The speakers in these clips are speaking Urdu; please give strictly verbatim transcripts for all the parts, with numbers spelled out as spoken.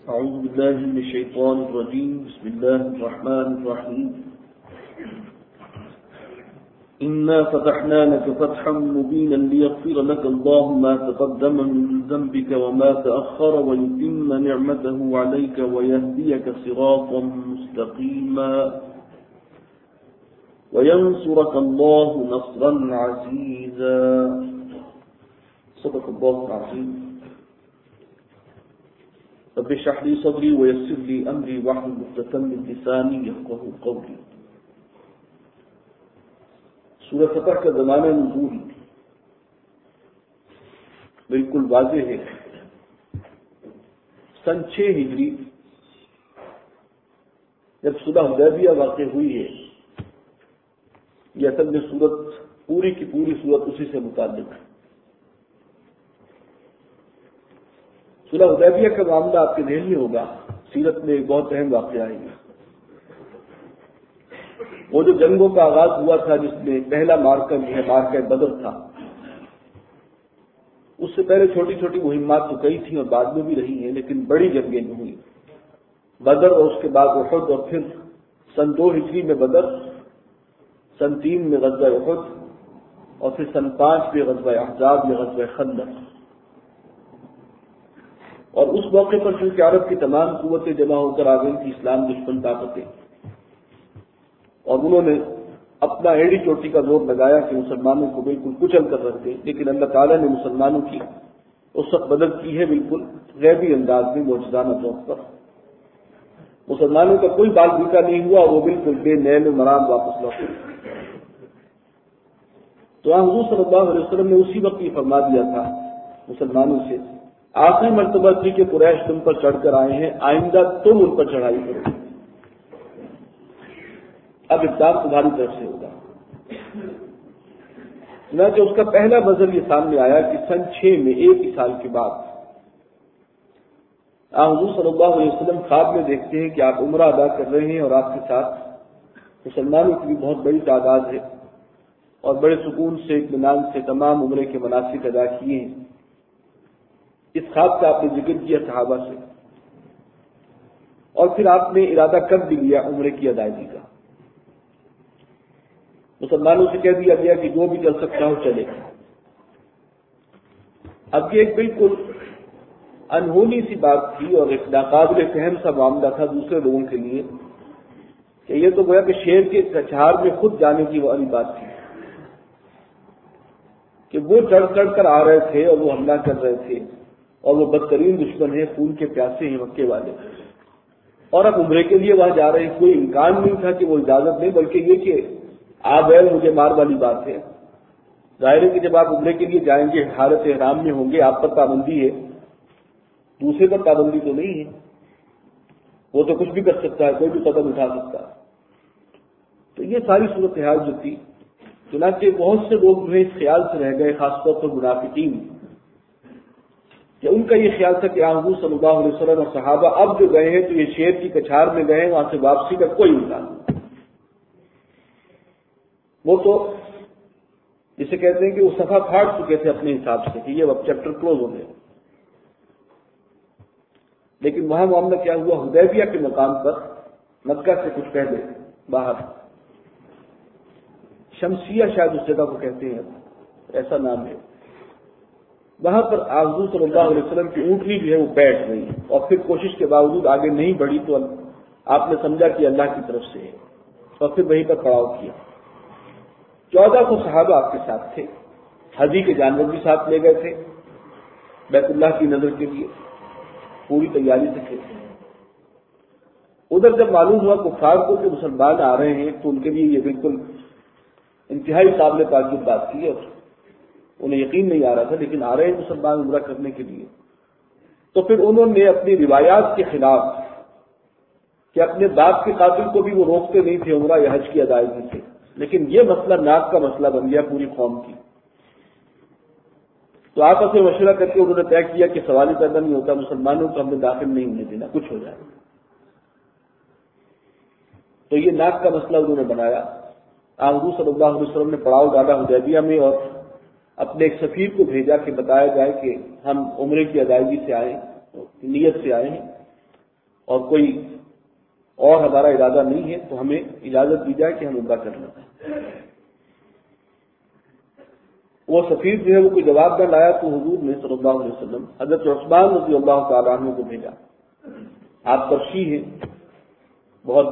أعوذ بالله من الشيطان الرجيم بسم الله الرحمن الرحيم إنا فتحنا لك فتحا مبينا ليغفر لك الله ما تقدم من ذنبك وما تأخر ويتم نعمته عليك ويهديك صراطا مستقيما وينصرك الله نصرا عزيزا صدق الله العظيم رب اشرح لي صدري ويسر لي امري واحلل عقدة من لساني يفقهوا قولي. سورہ فتح کا زمانہ نزول بالکل واضح ہے. سن چھ ہجری جب صلح حدیبیہ واقع ہوئی ہے، یہ اصل میں سورت پوری کی پوری سورت اسی سے متعلق ہے. صلح حدیبیہ کا معاملہ آپ کے ذہن میں ہوگا، سیرت میں ایک بہت اہم واقعہ ہے. وہ جو جنگوں کا آغاز ہوا تھا جس میں پہلا مارکہ جو ہے مارکہ بدر تھا، اس سے پہلے چھوٹی چھوٹی مہمات تو کئی تھیں اور بعد میں بھی رہی ہیں، لیکن بڑی جنگیں جو ہوئی بدر اور اس کے بعد احد، اور پھر سن دو ہجری میں بدر، سن تین میں غزوہ احد، اور پھر سن پانچ میں غزوہ احزاب یا غزوہ خندق. اور اس موقع پر چونکہ عرب کی تمام قوتیں جمع ہو کر آ گئی تھی، اسلام دشمن طاقتیں، اور انہوں نے اپنا ایڑی چوٹی کا زور لگایا کہ مسلمانوں کو بالکل کچل کر رکھ دیں. لیکن اللہ تعالیٰ نے مسلمانوں کی اس وقت مدد کی ہے، بالکل غیبی انداز میں، معجزانہ طور پر. مسلمانوں کا کوئی بال بھوکا نہیں ہوا، وہ بالکل بے نیل و مرام واپس لوٹے. تو حضور صلی اللہ علیہ وسلم نے اسی وقت یہ فرما دیا تھا مسلمانوں سے، آخری مرتبہ تھی کہ قریش تم پر چڑھ کر آئے ہیں، آئندہ تم ان پر چڑھائی کرو. اب اقدام تمہاری طرف سے ہوگا. چنانچہ اس کا پہلا بذر یہ سامنے آیا کہ سن چھ میں ایک ہی سال کے بعد حضور صلی اللہ علیہ وسلم خواب میں دیکھتے ہیں کہ آپ عمرہ ادا کر رہے ہیں اور آپ کے ساتھ مسلمانوں کی بھی بہت بڑی تعداد ہے، اور بڑے سکون سے اطمینان سے تمام عمرے کے مناسک ادا کیے ہیں. اس خواب کا آپ نے ذکر کیا صحابہ سے، اور پھر آپ نے ارادہ کر بھی لیا عمرے کی ادائیگی کا. مسلمانوں سے کہہ دیا گیا کہ جو بھی چل سکتا ہو چلے. اب یہ ایک بالکل انہونی سی بات تھی اور ایک ناقابل فہم سا معاملہ تھا دوسرے لوگوں کے لیے کہ یہ تو گویا کہ شیر کے کچھار میں خود جانے کی والی بات تھی کہ وہ چڑھ چڑھ کر آ رہے تھے اور وہ حملہ کر رہے تھے، اور وہ بدترین دشمن ہیں، خون کے پیاسے ہیں مکے والے، اور اب عمرے کے لیے وہاں جا رہے ہیں. کوئی امکان نہیں تھا کہ وہ اجازت دیں، بلکہ یہ کہ آپ ہے مجھے مار والی بات ہے. ظاہر ہے کہ جب آپ عمرے کے لیے جائیں گے حالت احرام میں ہوں گے، آپ پر پابندی ہے، دوسرے پر پابندی تو نہیں ہے. وہ تو کچھ بھی کر سکتا ہے، کوئی بھی قدم اٹھا سکتا ہے. تو یہ ساری صورتحال جو تھی، چنانچہ بہت سے لوگ جو ہے اس خیال سے رہ گئے، خاص طور پر منافقین، کہ ان کا یہ خیال تھا کہ حضور صلی اللہ علیہ وسلم اور صحابہ اب جو گئے ہیں تو یہ شیر کی کچھار میں گئے ہیں، وہاں سے واپسی کا کوئی امکان نہیں. وہ تو جسے کہتے ہیں کہ وہ صفحہ پھاڑ چکے تھے اپنے حساب سے کہ یہ اب چیپٹر کلوز ہو گئے. لیکن وہاں معاملہ کیا ہوا، حدیبیہ کے مقام پر مکہ سے کچھ پہلے باہر شمسیہ شاید اس جگہ کو کہتے ہیں، ایسا نام ہے، وہاں پر حضور صلی اللہ علیہ وسلم کی اونٹنی جو ہے وہ بیٹھ گئی، اور پھر کوشش کے باوجود آگے نہیں بڑھی تو آپ نے سمجھا کہ اللہ کی طرف سے ہے، اور پھر وہیں پر پڑاؤ کیا. چودہ سو صحابہ آپ کے ساتھ تھے، حجی کے جانور بھی ساتھ لے گئے تھے بیت اللہ کی نظر کے لیے، پوری تیاری سے تھے. ادھر جب معلوم ہوا کفار کو کہ مسلمان آ رہے ہیں تو ان کے لیے یہ بالکل انتہائی قابل تعجب بات تھی، اور انہیں یقین نہیں آ رہا تھا، لیکن آ رہے ہیں مسلمان عمرہ کرنے کے لیے. تو پھر انہوں نے اپنی روایات کے خلاف کہ اپنے باپ کے قاتل کو بھی وہ روکتے نہیں تھے عمرہ یا حج کی ادائیگی سے، لیکن یہ مسئلہ ناک کا مسئلہ بن گیا پوری قوم کی. تو آپس میں مشورہ کر کے انہوں نے طے کیا کہ سوال ہی پیدا نہیں ہوتا، مسلمانوں کو ہم نے داخل نہیں ہونے دینا، کچھ ہو جائے. تو یہ ناک کا مسئلہ انہوں نے بنایا. حضور صلی اللہ علیہ وسلم نے پڑاؤ ڈالا حدیبیہ میں، اور اپنے ایک سفیر کو بھیجا کہ بتایا جائے کہ ہم عمرے کی ادائیگی سے آئے، نیت سے آئے ہیں، اور کوئی اور ہمارا ارادہ نہیں ہے تو ہمیں اجازت دی جائے کہ ہم عمرہ کر لیں۔ وہ سفیر جو ہے وہ کوئی جواب نہ لایا تو حضور نے صلی اللہ علیہ وسلم حضرت عثمان رضی اللہ تعالیٰ عنہ کو بھیجا۔ آپ قرشی ہیں، بہت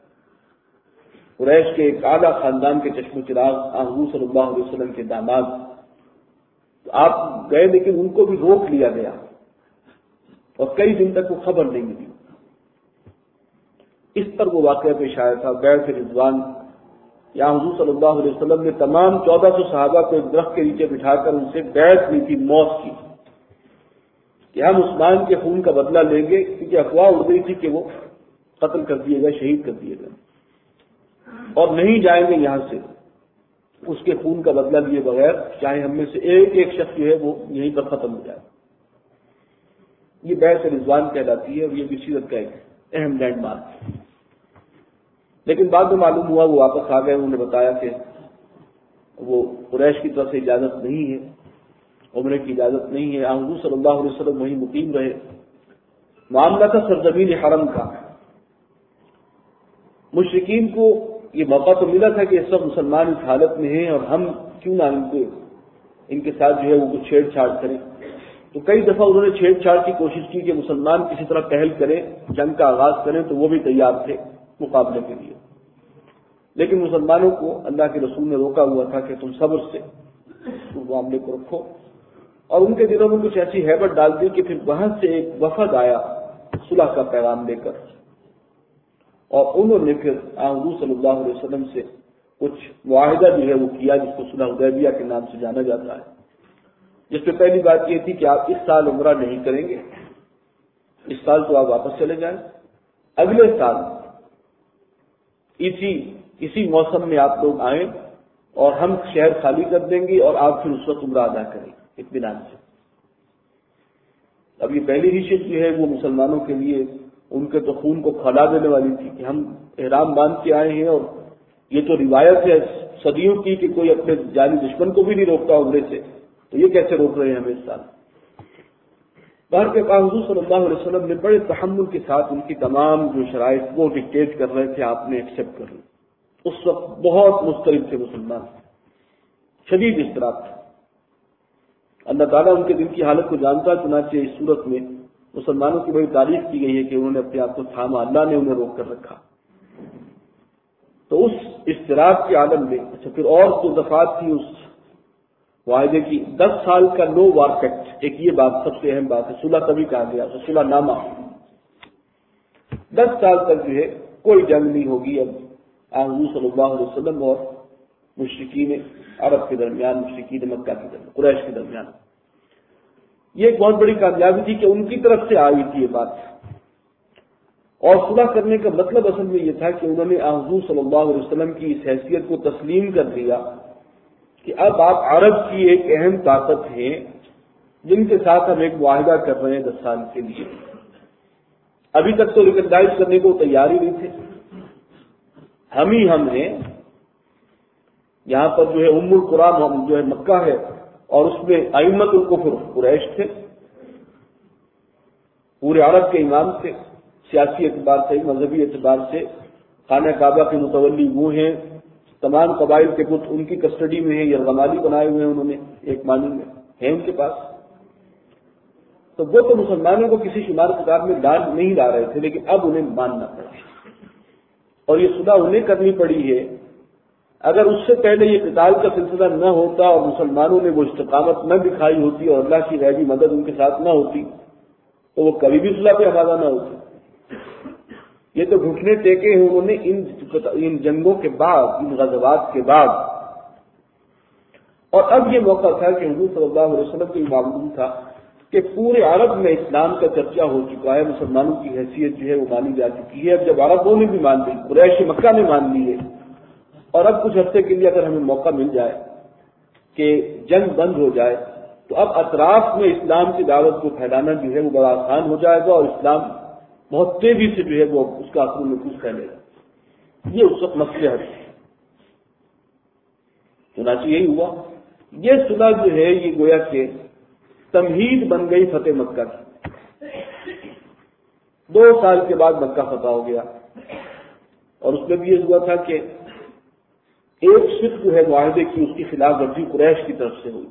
قریش کے ایک اعلیٰ خاندان کے چشم و چراغ، حضور صلی اللہ علیہ وسلم کے داماد، تو آپ گئے لیکن ان کو بھی روک لیا گیا اور کئی دن تک وہ خبر نہیں ملی۔ اس پر وہ واقعہ پیش آیا تھا بیعت رضوان، یہاں حضور صلی اللہ علیہ وسلم نے تمام چودہ سو صحابہ کو ایک درخت کے نیچے بٹھا کر ان سے بیعت لی تھی موت کی کہ ہم عثمان کے خون کا بدلہ لیں گے، کیونکہ افواہ اڑ گئی تھی کہ وہ قتل کر دیے گئے، شہید کر دیے گئے، اور نہیں جائیں گے یہاں سے اس کے خون کا بدلہ لیے بغیر، چاہے ہم میں سے ایک ایک شخص جو ہے وہ یہیں پر ختم ہو جائے۔ یہ بیعت رضوان کہلاتی ہے اور یہ بھی سیرت کا ایک اہم لینڈ مارک ہے۔ لیکن بعد میں معلوم ہوا وہ واپس آ گئے، انہوں نے بتایا کہ وہ قریش کی طرف سے اجازت نہیں ہے، عمرے کی اجازت نہیں ہے۔ حضور صلی اللہ علیہ وسلم وہیں مقیم رہے۔ معاملہ تھا سرزمین حرم کا۔ مشرکین کو یہ موقع تو ملا تھا کہ اس وقت مسلمان اس حالت میں ہیں اور ہم کیوں نہ ان کو ان کے ساتھ جو ہے وہ کچھ چھیڑ چھاڑ کریں، تو کئی دفعہ انہوں نے چھیڑ چھاڑ کی کوشش کی کہ مسلمان کسی طرح پہل کریں، جنگ کا آغاز کریں، تو وہ بھی تیار تھے مقابلے کے لیے۔ لیکن مسلمانوں کو اللہ کے رسول نے روکا ہوا تھا کہ تم صبر سے اس معاملے کو رکھو، اور ان کے دلوں میں کچھ ایسی ہیبت ڈال دی کہ پھر وہاں سے ایک وفد آیا صلح کا پیغام لے کر، اور انہوں نے پھر حضور صلی اللہ علیہ وسلم سے کچھ معاہدہ جو ہے وہ کیا، جس کو صلح حدیبیہ کے نام سے جانا جاتا ہے، جس میں پہلی بات یہ تھی کہ آپ اس سال عمرہ نہیں کریں گے، اس سال تو آپ واپس چلے جائیں، اگلے سال اسی اسی موسم میں آپ لوگ آئیں اور ہم شہر خالی کر دیں گے اور آپ پھر اس وقت عمرہ ادا کریں اطمینان سے۔ اب یہ پہلی ہی شرط جو ہے وہ مسلمانوں کے لیے ان کے تو خون کو کھولا دینے والی تھی کہ ہم احرام باندھ کے آئے ہیں، اور یہ تو روایت ہے صدیوں کی کہ کوئی اپنے جانی دشمن کو بھی نہیں روکتا عمرے سے، تو یہ کیسے روک رہے ہیں ہمیں اس سال؟ باہر کے پاس حضور صلی اللہ علیہ وسلم نے بڑے تحمل کے ساتھ ان کی تمام جو شرائط وہ ڈکٹیٹ کر رہے تھے، آپ نے ایکسپٹ کر لی۔ اس وقت بہت مضطرب تھے مسلمان، شدید اضطراب تھا۔ اللہ تعالیٰ ان کے دل کی حالت کو جانتا، چنانچہ اس صورت میں مسلمانوں کی بڑی تعریف کی گئی ہے کہ انہوں نے اپنے آپ کو تھاما، اللہ نے انہیں روک کر رکھا۔ تو اس اضطراب کے عالم میں اچھا پھر اور تو دفعات تھی اس معاہدے کی، دس سال کا نو وار پیکٹ، ایک یہ بات سب سے اہم بات ہے، صلح تبھی کہا گیا، صلح نامہ، دس سال تک جو ہے کوئی جنگ نہیں ہوگی اب حضور صلی اللہ علیہ وسلم اور مشرکین عرب کے درمیان، مشرکین مکہ کے درمیان، قریش کے درمیان۔ یہ ایک بہت بڑی کامیابی تھی کہ ان کی طرف سے آئی تھی یہ بات، اور صلح کرنے کا مطلب اصل میں یہ تھا کہ انہوں نے حضور صلی اللہ علیہ وسلم کی اس حیثیت کو تسلیم کر دیا کہ اب آپ عرب کی ایک اہم طاقت ہیں جن کے ساتھ ہم ایک معاہدہ کر رہے ہیں دس سال کے لیے۔ ابھی تک تو ریکگنائز کرنے کو تیار ہی نہیں تھے، ہم ہی ہم ہیں، یہاں پر جو ہے ام القرا جو ہے مکہ ہے، اور اس میں ائمۃ الکفر قریش تھے، پورے عرب کے امام تھے، سیاسی اعتبار سے، مذہبی اعتبار سے خانہ کعبہ کے متولی وہ ہیں، تمام قبائل کے بت ان کی کسٹڈی میں ہیں، یرغمالی بنائے ہوئے ہیں انہوں نے ایک معنی میں ہیں ان کے پاس، تو وہ تو مسلمانوں کو کسی شمار کتاب میں ڈال نہیں لا رہے تھے، لیکن اب انہیں ماننا پڑا، اور یہ صلح انہیں کرنی پڑی ہے۔ اگر اس سے پہلے یہ قتال کا سلسلہ نہ ہوتا اور مسلمانوں نے وہ استقامت نہ دکھائی ہوتی اور اللہ کی غیبی مدد ان کے ساتھ نہ ہوتی تو وہ کبھی بھی صلح پہ آمادہ نہ ہوتے۔ یہ تو گھٹنے ٹیکے ہیں انہوں نے ان ان جنگوں کے بعد، ان غزوات کے بعد، اور اب یہ موقع تھا کہ حضور صلی اللہ علیہ وسلم کو یہ معلوم تھا کہ پورے عرب میں اسلام کا چرچا ہو چکا ہے، مسلمانوں کی حیثیت جو ہے وہ مانی جا چکی ہے، اب جب عربوں نے بھی مان لی، قریش مکہ نے مان لی ہے، اور اب کچھ ہفتے کے لیے اگر ہمیں موقع مل جائے کہ جنگ بند ہو جائے تو اب اطراف میں اسلام کی دعوت کو پھیلانا جو ہے وہ بڑا آسان ہو جائے گا، اور اسلام بہت تیزی سے جو ہے وہ اس کا اثر محسوس پھیلے گا۔ یہ اس وقت مصلحت ہے، چنانچہ یہی ہوا۔ یہ صلح جو ہے یہ گویا کہ تمہید بن گئی فتح مکہ کی۔ دو سال کے بعد مکہ فتح ہو گیا، اور اس میں بھی یہ ہوا تھا کہ ایک صرف جو ہے معاہدے کی اس کی خلاف ورزی قریش کی طرف سے ہوئی،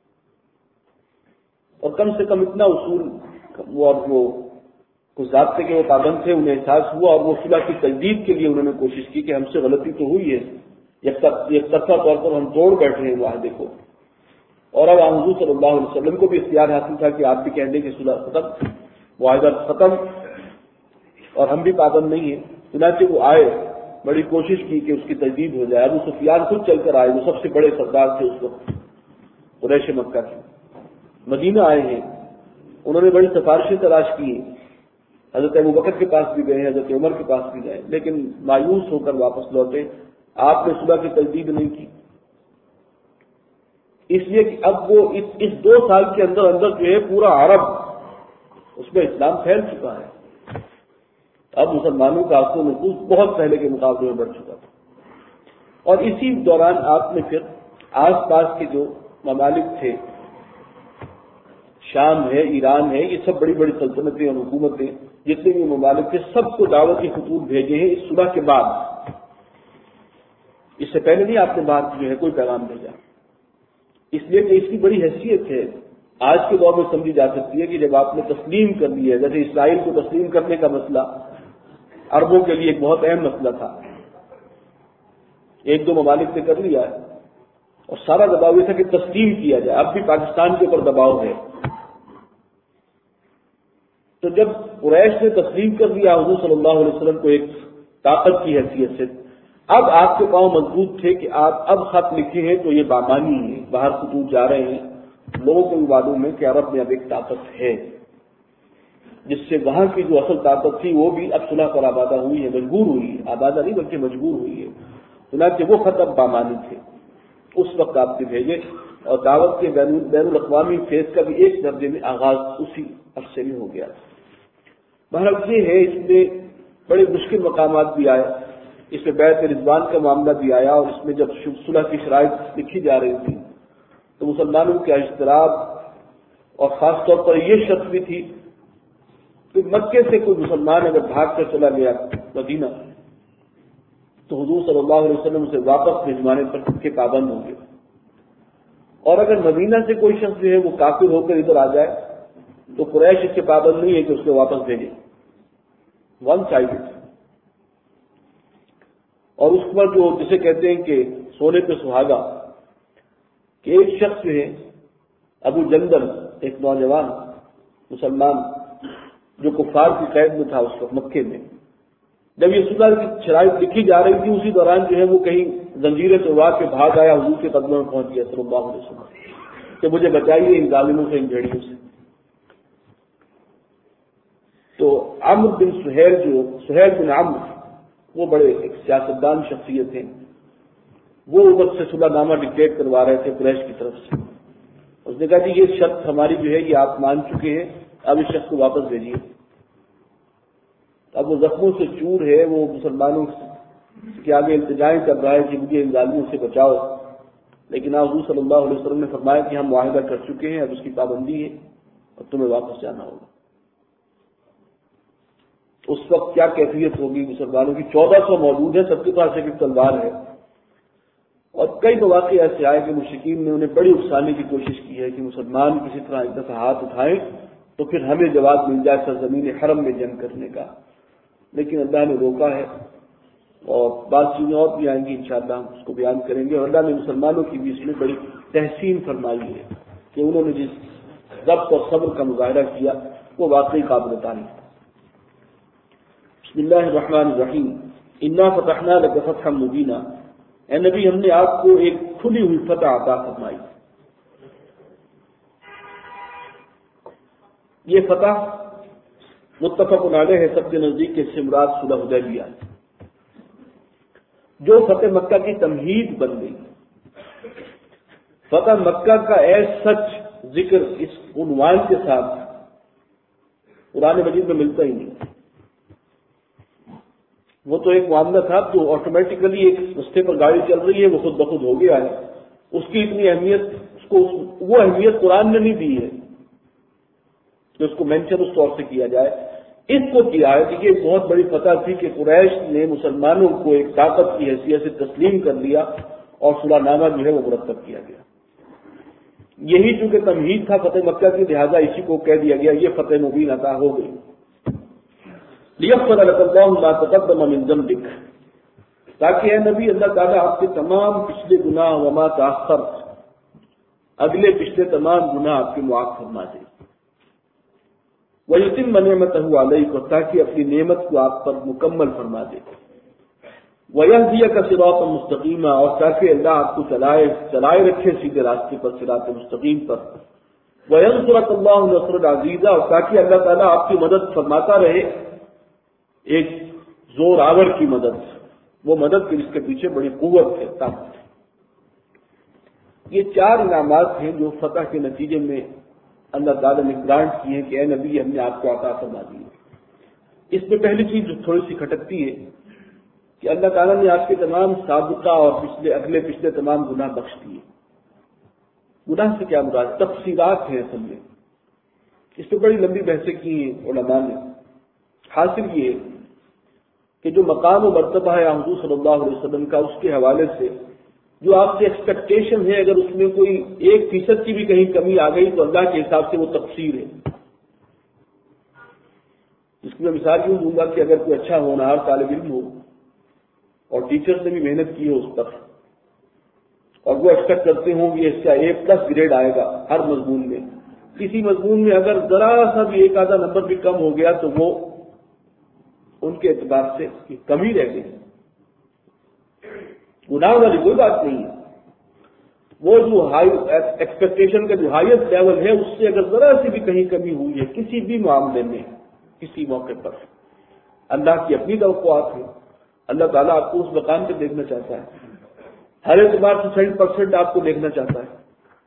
اور کم سے کم اتنا اصول وہ اور وہ کچھ ضابطے کے وہ پابند تھے، انہیں احساس ہوا اور وہ صلح کی تجدید کے لیے انہوں نے کوشش کی کہ ہم سے غلطی تو ہوئی ہے، یک طرفہ طور پر ہم توڑ بیٹھے ہیں معاہدے کو، اور اب حضور صلی اللہ علیہ وسلم کو بھی اختیار حاصل تھا کہ آپ بھی کہہ دیں کہ صلح ختم، معاہدہ ختم، اور ہم بھی پابند نہیں ہیں۔ چنانچہ وہ آئے، بڑی کوشش کی کہ اس کی تجدید ہو جائے۔ ابو سفیان خود چل کر آئے، وہ سب سے بڑے سردار تھے اس وقت قریش مکہ کے، مدینہ آئے ہیں، انہوں نے بڑی سفارشیں تلاش کی، حضرت ابو بکر کے پاس بھی گئے، حضرت عمر کے پاس بھی گئے، لیکن مایوس ہو کر واپس لوٹے۔ آپ نے صلح کی تجدید نہیں کی، اس لیے کہ اب وہ اس, اس دو سال کے اندر اندر جو ہے پورا عرب اس میں اسلام پھیل چکا ہے، اب مسلمانوں کا اثر و نفوذ بہت پہلے کے مقابلے میں بڑھ چکا تھا، اور اسی دوران آپ نے پھر آس پاس کے جو ممالک تھے، شام ہے، ایران ہے، یہ سب بڑی بڑی سلطنتیں اور حکومتیں جتنے بھی ممالک تھے سب کو دعوتی خطوط بھیجے ہیں اس صلح کے بعد، اس سے پہلے نہیں آپ نے بات جو ہے کوئی پیغام بھیجا، اس لیے کہ اس کی بڑی حیثیت ہے، آج کے دور میں سمجھی جا سکتی ہے کہ جب آپ نے تسلیم کر لیا ہے، جیسے اسرائیل کو تسلیم کرنے کا مسئلہ عربوں کے لیے ایک بہت اہم مسئلہ تھا، ایک دو ممالک نے کر لیا ہے اور سارا دباؤ یہ تھا کہ تسلیم کیا جائے، اب بھی پاکستان کے اوپر دباؤ ہے، تو جب قریش نے تسلیم کر دیا حضور صلی اللہ علیہ وسلم کو ایک طاقت کی حیثیت سے، اب آپ کے پاؤں مضبوط تھے کہ آپ اب خط لکھے ہیں تو یہ بامانی ہے، باہر خطوط جا رہے ہیں، لوگوں کو بھی معلوم ہے کہ عرب میں اب ایک طاقت ہے، جس سے وہاں کی جو اصل طاقت تھی وہ بھی اب صلح پر آبادہ ہوئی ہے، مجبور ہوئی ہے، آبادہ نہیں بلکہ مجبور ہوئی ہے، چنانچہ وہ خط اب بامانی تھے، اس وقت آپ نے بھیجے، اور دعوت کے بین الاقوامی فیز کا بھی ایک درجے میں آغاز اسی عرصے میں ہو گیا۔ بہرحال یہ ہے، اس میں بڑے مشکل مقامات بھی آئے، اس میں بیعت رضوان کا معاملہ بھی آیا، اور اس میں جب صلح کی شرائط لکھی جا رہی تھی تو مسلمانوں کے اجتراب اور خاص طور پر یہ شرط بھی تھی کہ مکے سے کوئی مسلمان اگر بھاگ کر چلا گیا مدینہ تو حضور صلی اللہ علیہ وسلم اسے واپس بھجوانے پر کے پابند ہوں گے، اور اگر مدینہ سے کوئی شخص جو ہے وہ کافر ہو کر ادھر آ جائے تو قریش اس کے پابند نہیں ہے کہ اس کو واپس بھیجے، ون سائڈڈ، اور اس پر جو جسے کہتے ہیں کہ سونے پہ سہاگا، کہ ایک شخص جو ہے ابو جندل، ایک نوجوان مسلمان جو کفار کی قید میں تھا اس وقت مکے میں، جب یہ صلح کی شرائط لکھی جا رہی تھی اسی دوران جو ہے وہ کہیں زنجیریں توڑوا کے بھاگ آیا، حضور کے قدموں میں پہنچ گیا صلی اللہ علیہ وسلم کہ مجھے بچائیے ان ظالموں سے، ان بھیڑیوں سے۔ تو عمرو بن سہیل جو سہیل بن عمرو، وہ بڑے ایک سیاستدان شخصیت ہیں، وہ اوپر سے صلح نامہ ڈکٹیٹ کروا رہے تھے قریش کی طرف سے، اس نے کہا جی یہ شرط ہماری جو ہے یہ آپ مان چکے ہیں، اب اس شخص کو واپس بھیجیے۔ اب وہ زخموں سے چور ہے، وہ مسلمانوں کے آگے التجائیں کر رہا ہے کہ مجھے ان ظالموں سے بچاؤ، لیکن حضور صلی اللہ علیہ وسلم نے فرمایا کہ ہم معاہدہ کر چکے ہیں، اب اس کی پابندی ہے اور تمہیں واپس جانا ہوگا۔ اس وقت کیا کیفیت ہوگی مسلمانوں کی، چودہ سو موجود ہے، سب کے پاس ایک ایک تلوار ہے، اور کئی مواقع ایسے آئے کہ مشرکین نے انہیں بڑی اکسانے کی کوشش کی ہے کہ مسلمان کسی طرح ایک دفعہ ہاتھ اٹھائیں تو پھر ہمیں جواب مل جائے سرزمین حرم میں جنگ کرنے کا، لیکن اللہ نے روکا ہے، اور بعض چیزیں اور بھی آئیں گی انشاءاللہ ہم اس کو بیان کریں گے، اور اللہ نے مسلمانوں کی بھی اس میں بڑی تحسین فرمائی ہے کہ انہوں نے جس ضبط اور صبر کا مظاہرہ کیا وہ واقعی قابل تعریف۔ بسم اللہ الرحمن الرحیم، انا فتحنا لک فتحا مبینا، اے نبی ہم نے آپ کو ایک کھلی ہوئی فتح عطا فرمائی۔ یہ فتح متفق علیہ ہے، سب کے نزدیک کے سے مراد صلح حدیبیہ ہے، جو فتح مکہ کی تمہید بن گئی۔ فتح مکہ کا ایز سچ ذکر اس عنوان کے ساتھ قرآن مجید میں ملتا ہی نہیں، وہ تو ایک معاملہ تھا جو آٹومیٹیکلی ایک رستے پر گاڑی چل رہی ہے وہ خود بخود ہو گیا ہے، اس کی اتنی اہمیت، اس کو وہ اہمیت قرآن نے نہیں دی ہے کہ اس کو مینشن اس طور سے کیا جائے۔ اس کو کیا ہے کہ یہ ایک بہت بڑی فتح تھی کہ قریش نے مسلمانوں کو ایک طاقت کی حیثیت سے تسلیم کر لیا اور صلح نامہ جو ہے وہ مرتب کیا گیا. یہی چونکہ تمہید تھا فتح مکہ کی، لہٰذا اسی کو کہہ دیا گیا یہ فتح مبین عطا ہو گئی. لیغفر لک اللہ ما تقدم من ذنبک، تاکہ اے نبی اللہ تعالیٰ آپ کے تمام پچھلے گناہ وما تاخر، اگلے پچھلے تمام گناہ آپ کے معاف فرما دے. وَيُتِمَّ نِعْمَتَهُ عَلَيْكَ، تاکہ اپنی نعمت کو آپ پر مکمل فرما دے. وَيَهْدِيَكَ صِرَاطًا مُسْتَقِيمًا، اور تاکہ اللہ آپ کو چلائے چلائے رکھے سیدھے راستے پر، صراط مستقیم پر. وَيَنْصُرَكَ اللَّهُ نَصْرًا عَزِيزًا، اور تاکہ اللہ تعالیٰ آپ کی مدد فرماتا رہے ایک زور آور کی مدد، وہ مدد جس کے پیچھے بڑی قوت ہے، طاقت ہے. یہ چار انعامات ہیں جو فتح کے نتیجے میں اللہ تعالیٰ نے گرانٹ کی ہے کہ اے نبی ہم نے آپ کو عطا فرما دی. اس میں پہلی چیز جو تھوڑی سی کھٹکتی ہے کہ اللہ تعالیٰ نے آپ کے تمام سابقہ اور پچھلے اگلے پچھلے تمام گناہ بخش دیے. گناہ سے کیا مراد؟ تفصیلات ہیں اصل میں، اس پہ بڑی لمبی بحثیں کی ہیں علماء نے. حاصل یہ کہ جو مقام و مرتبہ ہے حضور صلی اللہ علیہ وسلم کا، اس کے حوالے سے جو آپ سے ایکسپیکٹیشن ہے، اگر اس میں کوئی ایک فیصد کی بھی کہیں کمی آ گئی تو اللہ کے حساب سے وہ تقصیر ہے. اس کی میں مثال یوں دوں گا کہ اگر کوئی اچھا ہونہار طالب علم ہو اور ٹیچر نے بھی محنت کی ہو اس پر، اور وہ ایکسپیکٹ کرتے ہوں کہ اس کا اے پلس گریڈ آئے گا ہر مضمون میں، کسی مضمون میں اگر ذرا سا بھی ایک آدھا نمبر بھی کم ہو گیا تو وہ ان کے اعتبار سے کمی رہ گئی. گناہ والی کوئی بات نہیں ہے، وہ جو ہائی ایکسپیکٹیشن کا جو ہائیسٹ لیول ہے اس سے اگر ذرا سی بھی کہیں کمی ہوئی ہے کسی بھی معاملے میں، کسی موقع پر، اللہ کی اپنی توقعات ہے. اللہ تعالیٰ آپ کو اس مقام پہ دیکھنا چاہتا ہے، ہر اعتبار سے سینٹ پرسینٹ آپ کو دیکھنا چاہتا ہے،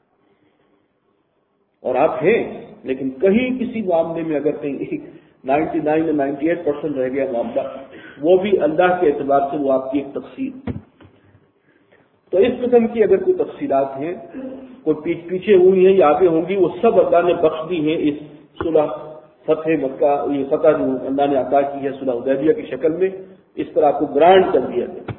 اور آپ ہیں. لیکن کہیں کسی معاملے میں اگر کہیں نائنٹی نائن یا نائنٹی ایٹ پرسینٹ رہ گیا معاملہ، وہ بھی اللہ کے اعتبار سے وہ آپ کی ایک تقصیر. تو اس قسم کی اگر کوئی تفصیلات ہیں، کوئی پیچھے ہوئی ہیں یا آگے ہوں گی، وہ سب اللہ نے بخش دی ہیں اس صلح فتح مکہ، یہ فتح جو اللہ نے عطا کی ہے صلح حدیبیہ کی شکل میں، اس پر آپ کو گرانٹ کر دیا گیا.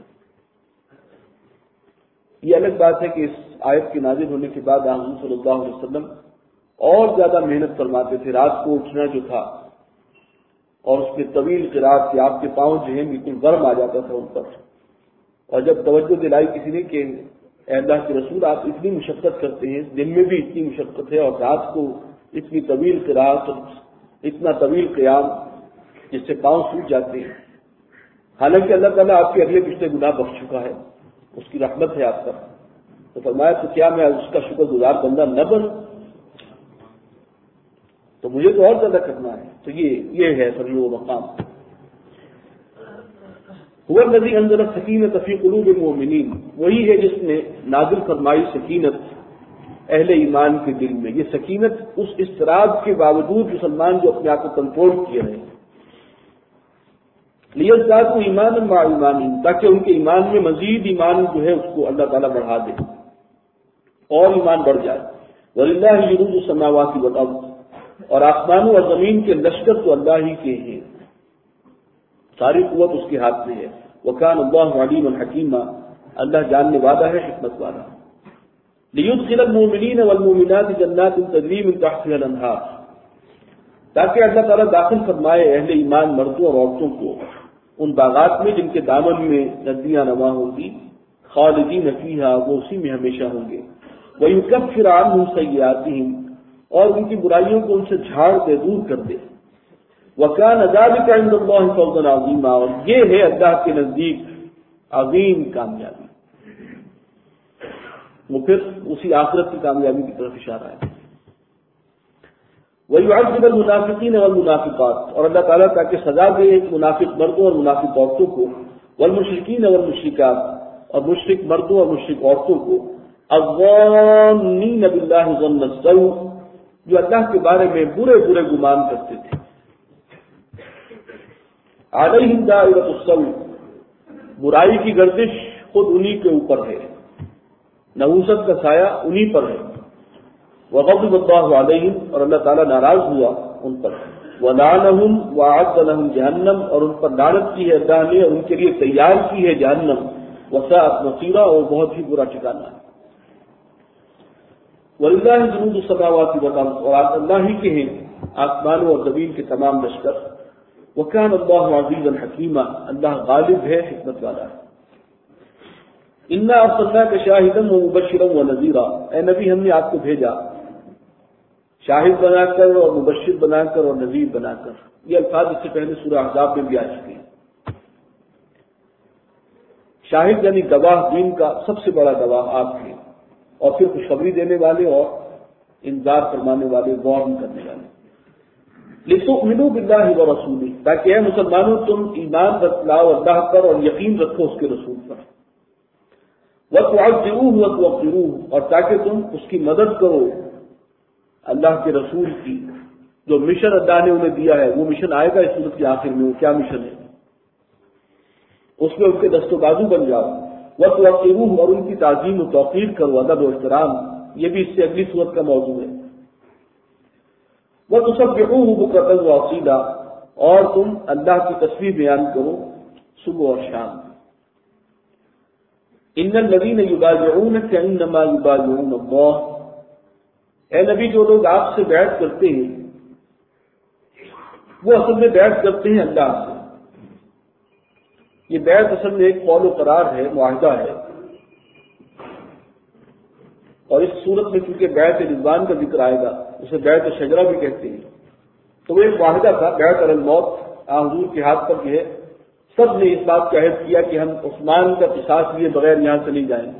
یہ الگ بات ہے کہ اس آیت کے نازل ہونے کے بعد حضور صلی اللہ علیہ وسلم اور زیادہ محنت فرماتے تھے. رات کو اٹھنا جو تھا اور اس میں طویل قرات کہ آپ کے پاؤں جو ہیں بالکل گرم آ جاتا تھا ان پر، اور جب توجہ دلائی کسی نے کہ اے اللہ کے رسول آپ اتنی مشقت کرتے ہیں، دن میں بھی اتنی مشقت ہے اور رات کو اتنی طویل قرات، اتنا طویل قیام جس سے پاؤں سوج جاتے ہیں، حالانکہ اللہ تعالیٰ آپ کے اگلے پچھلے گناہ بخش چکا ہے، اس کی رحمت ہے آپ پر. تو فرمایا تو کیا میں اس کا شکر گزار بندہ نہ بنوں؟ تو مجھے تو اور زیادہ کرنا ہے. تو یہ یہ ہے سر وہ مقام. هو الذی انزل السکینۃ فی قلوب المؤمنین، وہی ہے جس نے نازل فرمائی سکینت اہل ایمان کے دل میں. یہ سکینت اس اضطراب کے باوجود مسلمان جو اپنے آپ کو کنٹرول کیے رہے، لیزدادوا ایمانا مع ایمانہم، تاکہ ان کے ایمان میں مزید ایمان جو ہے اس کو اللہ تعالیٰ بڑھا دے اور ایمان بڑھ جائے. وللہ جنود السماوات والارض، اور آسمانوں اور زمین کے لشکر تو اللہ ہی کے ہیں، ساری قوت اس کے ہاتھ میں ہے. وکان اللہ علیما حکیما، اللہ جاننے والا ہے، حکمت والا. لیدخل المؤمنین والمؤمنات جنات تجری من تحتها الانہار، تاکہ اللہ تعالیٰ داخل فرمائے اہل ایمان مردوں اور عورتوں کو ان باغات میں جن کے دامن میں ندیاں رواں ہوں گی، خالدین فیہا، وہ اسی میں ہمیشہ ہوں گے. ویکفر عنہم سیئاتہم، اور ان کی برائیوں کو ان سے جھاڑ دے، دور کر دے. وَكَانَ ذَلِكَ عِندَ اللَّهِ فَوْزًا عَظِيمًا، اور یہ ہے اللہ کے نزدیک عظیم کامیابی. وہ پھر اسی آخرت کی کامیابی کی طرف اشارہ ہے. وَيُعَذِّبَ الْمُنَافِقِينَ وَالْمُنَافِقَاتِ، اور اللہ تعالیٰ تاکہ سزا دے منافق مردوں اور منافق عورتوں کو، وَالْمُشْرِكِينَ وَالْمُشْرِكَاتِ، اور مشرک مردوں اور مشرک عورتوں کو، الظَّانِّينَ بِاللَّهِ ظَنَّ السَّوْءِ، جو اللہ کے بارے میں برے برے گمان کرتے تھے. علیہم دائرۃ السوء، برائی کی گردش خود انہی کے اوپر ہے، نحوست کا سایہ انہی پر ہے. وغضب اللہ علیہم، اور اللہ تعالیٰ ناراض ہوا ان پر. وَلَعَنَهُمْ وَأَعَدَّ لَهُمْ جَهَنَّمَ، اور ان پر لعنت کی ہے اللہ نے، اور ان کے لیے تیار کی ہے جہنم، وَسَاءَتْ مَصِيرًا، اور بہت ہی برا ٹھکانہ ہے۔ وَلِلَّهِ جُنُودُ السَّمَاوَاتِ وَالْأَرْضِ، اور اللہ ہی کے ہیں آسمانوں اور زمین کے تمام لشکر۔ وَكَانَ اللَّهُ عَزِيزًا حَكِيمًا، اللہ غالب ہے، حکمت والا ہے۔ اِنَّا أَرْسَلْنَاكَ شَاهِدًا وَمُبَشِّرًا وَنَذِيرًا، اے نبی ہم نے آپ کو بھیجا شاہد بنا کر اور مبشر بنا کر اور نذیر بنا کر۔ یہ الفاظ اس سے پہلے سورہ احزاب میں بھی آ چکے ہیں۔ شاہد یعنی گواہ، دین کا سب سے بڑا گواہ آپ ہیں، اور پھر خوشخبری دینے والے اور انذار فرمانے والے، وارن کرنے والے۔ لِتُؤْمِنُوا بِاللَّهِ وَرَسُولِهِ، تاکہ اے مسلمانوں تم ایمان لاؤ اللہ پر اور یقین رکھو اس کے رسول پر۔ وَتُعَزِّرُوهُ وَتُوَقِّرُوهُ، اور تاکہ تم اس کی مدد کرو اللہ کے رسول کی، جو مشن اللہ نے انہیں دیا ہے۔ وہ مشن آئے گا اس صورت کے آخر میں، وہ کیا مشن ہے، اس میں ان کے دست و بازو بن جاؤ۔ وَتُوَقِّرُوهُ، اور ان کی تعظیم و توقیر کرو، ادب و احترام، یہ بھی اس سے اگلی صورت کا موضوع ہے۔ وَتُسَبِّحُوهُ بُكْرَةً وَأَصِيلًا، اور تم اللہ کی تسبیح بیان کرو صبح اور شام۔ إِنَّ الَّذِينَ يُبَايِعُونَكَ إِنَّمَا يُبَايِعُونَ اللَّهَ، اے نبی جو لوگ آپ سے بیعت کرتے ہیں وہ اصل میں بیعت کرتے ہیں اللہ سے۔ یہ بیعت اصل میں ایک قول و قرار ہے، معاہدہ ہے، اور اس صورت میں چونکہ بیعت رضوان کا ذکر آئے گا، اسے بیعت شجرہ بھی کہتے ہیں، تو وہ ایک معاہدہ تھا۔ بیعت علی الموت حضور کے ہاتھ پر یہ سب نے اس بات کا عہد کیا کہ ہم عثمان کا قصاص لیے بغیر یہاں سے نہیں جائیں گے۔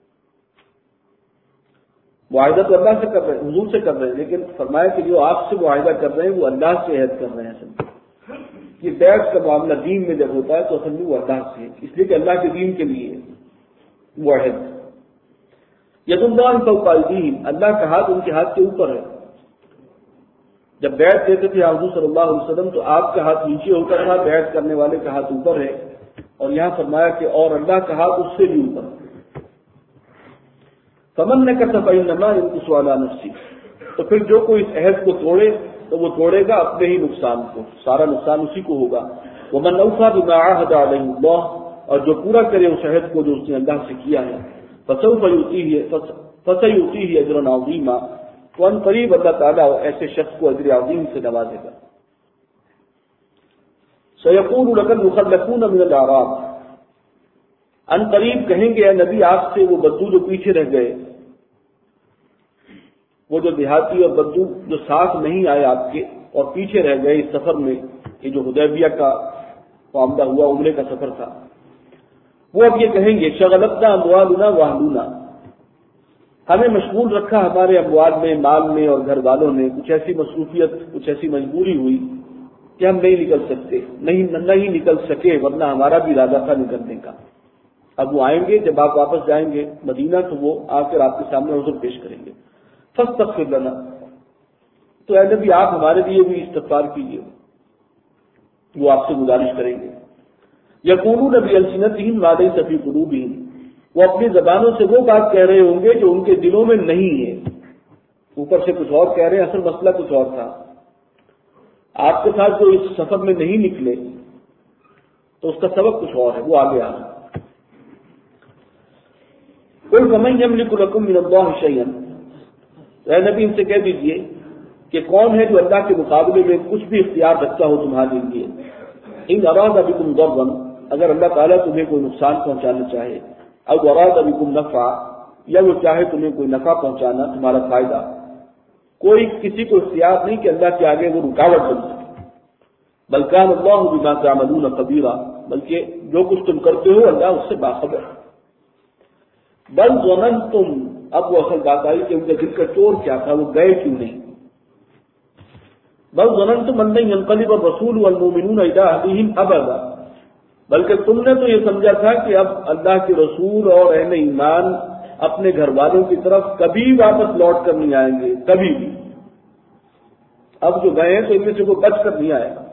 معاہدہ تو اللہ سے کر رہے ہیں، حضور سے کر رہے ہیں، لیکن فرمایا کہ جو آپ سے معاہدہ کر رہے ہیں وہ اللہ سے عہد کر رہے ہیں۔ اصل یہ بیعت کا معاملہ دین میں جب ہوتا ہے تو اصل میں وہ اللہ سے ہے، اس لیے کہ اللہ کے دین کے لیے وہ عہد۔ ید اللہ فوق ایدیہم، اللہ کا ہاتھ ان کے ہاتھ کے اوپر ہے۔ جب بیعت دیتے تھے حضور صلی اللہ علیہ وسلم تو آپ کا ہاتھ نیچے ہوتا تھا، بیعت کرنے والے کا ہاتھ اوپر ہے، اور یہاں فرمایا کہ اور اللہ کا ہاتھ اس سے بھی اوپر ہے۔ فمن نکث فإنما ينكث على نفسه، تو پھر جو کوئی اس عہد کو توڑے تو وہ توڑے گا اپنے ہی نقصان کو، سارا نقصان اسی کو ہوگا۔ ومن اوفى بما عاهد عليه الله، اور جو پورا کرے اس عہد کو جو اس نے اللہ سے کیا ہے، فسوف يؤتيه فسيؤتيه اجرا عظيما، تو ان قریب اللہ تعالیٰ ایسے شخص کو اجر عظیم سے نوازے گا۔ سيقول لك المخلفون من الأعراب، ان قریب کہیں گے اے نبی آپ سے وہ بدو جو پیچھے رہ گئے، وہ جو دیہاتی اور بدو جو ساتھ نہیں آئے آپ کے اور پیچھے رہ گئے اس سفر میں، یہ جو حدیبیہ کا معاملہ ہوا، عمرے کا سفر تھا، وہ اب یہ کہیں گے شغلتنا اموالنا واہلونا، ہمیں مشغول رکھا ہمارے اموال میں، مال میں اور گھر والوں نے، کچھ ایسی مصروفیت، کچھ ایسی مجبوری ہوئی کہ ہم نہیں نکل سکتے، نہیں نہیں نکل سکے، ورنہ ہمارا بھی ارادہ تھا نکلنے کا۔ اب وہ آئیں گے، جب آپ واپس جائیں گے مدینہ تو وہ آ کر آپ کے سامنے عذر پیش کریں گے۔ فاستغفر لنا، تو اے نبی آپ ہمارے لیے بھی استغفار کیجیے، وہ آپ سے گزارش کریں گے۔ یقولون بألسنتہم ما لیس فی قلوبہم، وہ اپنی زبانوں سے وہ بات کہہ رہے ہوں گے جو ان کے دلوں میں نہیں ہے، اوپر سے کچھ اور کہہ رہے ہیں، اصل مسئلہ کچھ اور تھا۔ آپ کے ساتھ جو اس سفر میں نہیں نکلے تو اس کا سبب کچھ اور ہے، وہ آگے آ رہا۔ قل فمن یملک لکم من اللہ شیئا، اے نبی ان سے کہہ دیجئے کہ کون ہے جو اللہ کے مقابلے میں کچھ بھی اختیار رکھتا ہو تمہارے لیے، ان اراد بکم ضرا، اگر اللہ تعالیٰ تمہیں کوئی نقصان پہنچانا چاہے، او اراد بکم نفعا، یا وہ چاہے تمہیں کوئی نفع پہنچانا، تمہارا فائدہ، کوئی کسی کو اختیار نہیں کہ اللہ کے آگے وہ رکاوٹ بن سکے۔ بل کان اللہ بما تعملون خبیرا، بلکہ جو کچھ تم کرتے ہو اللہ اس سے باخبر ہے۔ بل ظننتم، اب وہ اصل بات آئی کہ ان کے دل کا چور کیا تھا، وہ گئے کیوں نہیں۔ بل ظننتم ان لن ينقلب الرسول والمؤمنون الى اهلهم ابدا، بلکہ تم نے تو یہ سمجھا تھا کہ اب اللہ کے رسول اور اہل ایمان اپنے گھر والوں کی طرف کبھی واپس لوٹ کر نہیں آئیں گے، کبھی بھی۔ اب جو گئے ہیں تو ان میں سے کوئی بچ کر نہیں آئے گا۔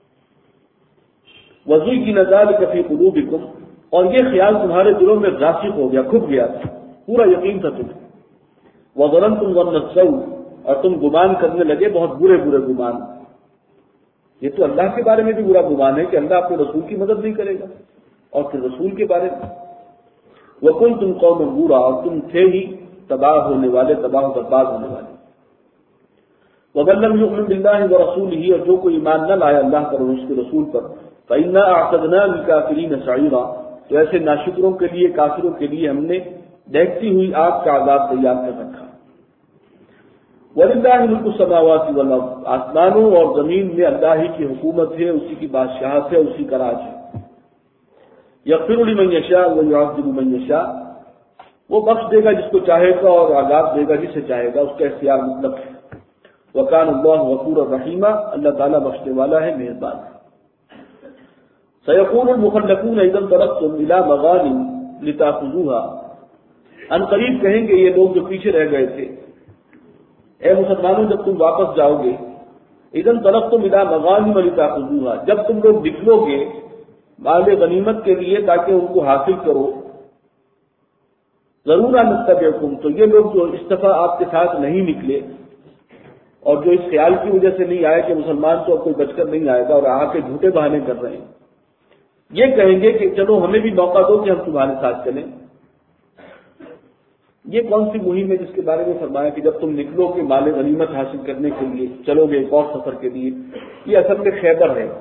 وَزُيِّنَ ذَلِكَ فِي قُلُوبِكُمْ، اور یہ خیال تمہارے دلوں میں راسخ ہو گیا، کھپ گیا تھا، پورا یقین تھا تمہیں۔ وَظَنَنتُمْ ظَنَّ السَّوْءِ، اور تم گمان کرنے لگے بہت برے برے گمان۔ یہ تو اللہ کے بارے میں بھی برا گمان ہے کہ اللہ اپنے رسول کی مدد نہیں کرے گا، اور پھر رسول کے بارے میں وَكُنْتُمْ قَوْمًا بُورًا، اور تم تھے ہی تباہ ہونے والے، تباہ و برباد ہونے والے۔ وَمَن لَّمْ يُؤْمِن بِاللَّهِ وَرَسُولِهِ، اور جو کوئی ایمان نہ لایا اللہ پر اور اس کے رسول پر، فَإِنَّا أَعْتَدْنَا لِلْكَافِرِينَ سَعِيرًا، تو ایسے ناشکروں کے لیے، کافروں کے لیے ہم نے دیکھتی ہوئی آگ کا عذاب تیار کر رکھا۔ وَلِلَّهِ مُلْكُ السَّمَاوَاتِ وَالْأَرْضِ، آسمانوں اور زمین میں اللہ ہی کی حکومت ہے، اسی کی بادشاہت ہے، اسی کا راج ہے۔ یغفر لمن یشاء ویعذب من یشاء، وہ بخش دے گا جس کو چاہے گا اور عذاب دے گا جسے چاہے گا، اس کا اختیار مطلق ہے۔ وکان اللہ غفورا رحیما، اللہ تعالیٰ بخشنے والا ہے، مہربان ہے۔ سیقول المخلفون اذا انطلقتم الى مغانم لتاخذوها، ان قریب کہیں گے یہ لوگ جو پیچھے رہ گئے تھے، اے مسلمانوں جب تم واپس جاؤ گے، اذا انطلقتم الى مغانم لتاخذوها، جب تم لوگ نکلو گے مال غنیمت کے لیے تاکہ ان کو حاصل کرو، ضرور نتبعکم، تو یہ لوگ جو اس دفعہ آپ کے ساتھ نہیں نکلے اور جو اس خیال کی وجہ سے نہیں آئے کہ مسلمان تو اب کوئی بچ کر نہیں آئے گا اور آ کے جھوٹے بہانے کر رہے ہیں، یہ کہیں گے کہ چلو ہمیں بھی موقع دو کہ ہم تمہارے ساتھ چلیں۔ یہ کون سی مہم ہے جس کے بارے میں فرمایا کہ جب تم نکلو کہ مال غنیمت حاصل کرنے کے لیے چلو گے ایک اور سفر کے لیے؟ یہ اصل میں خیبر ہے۔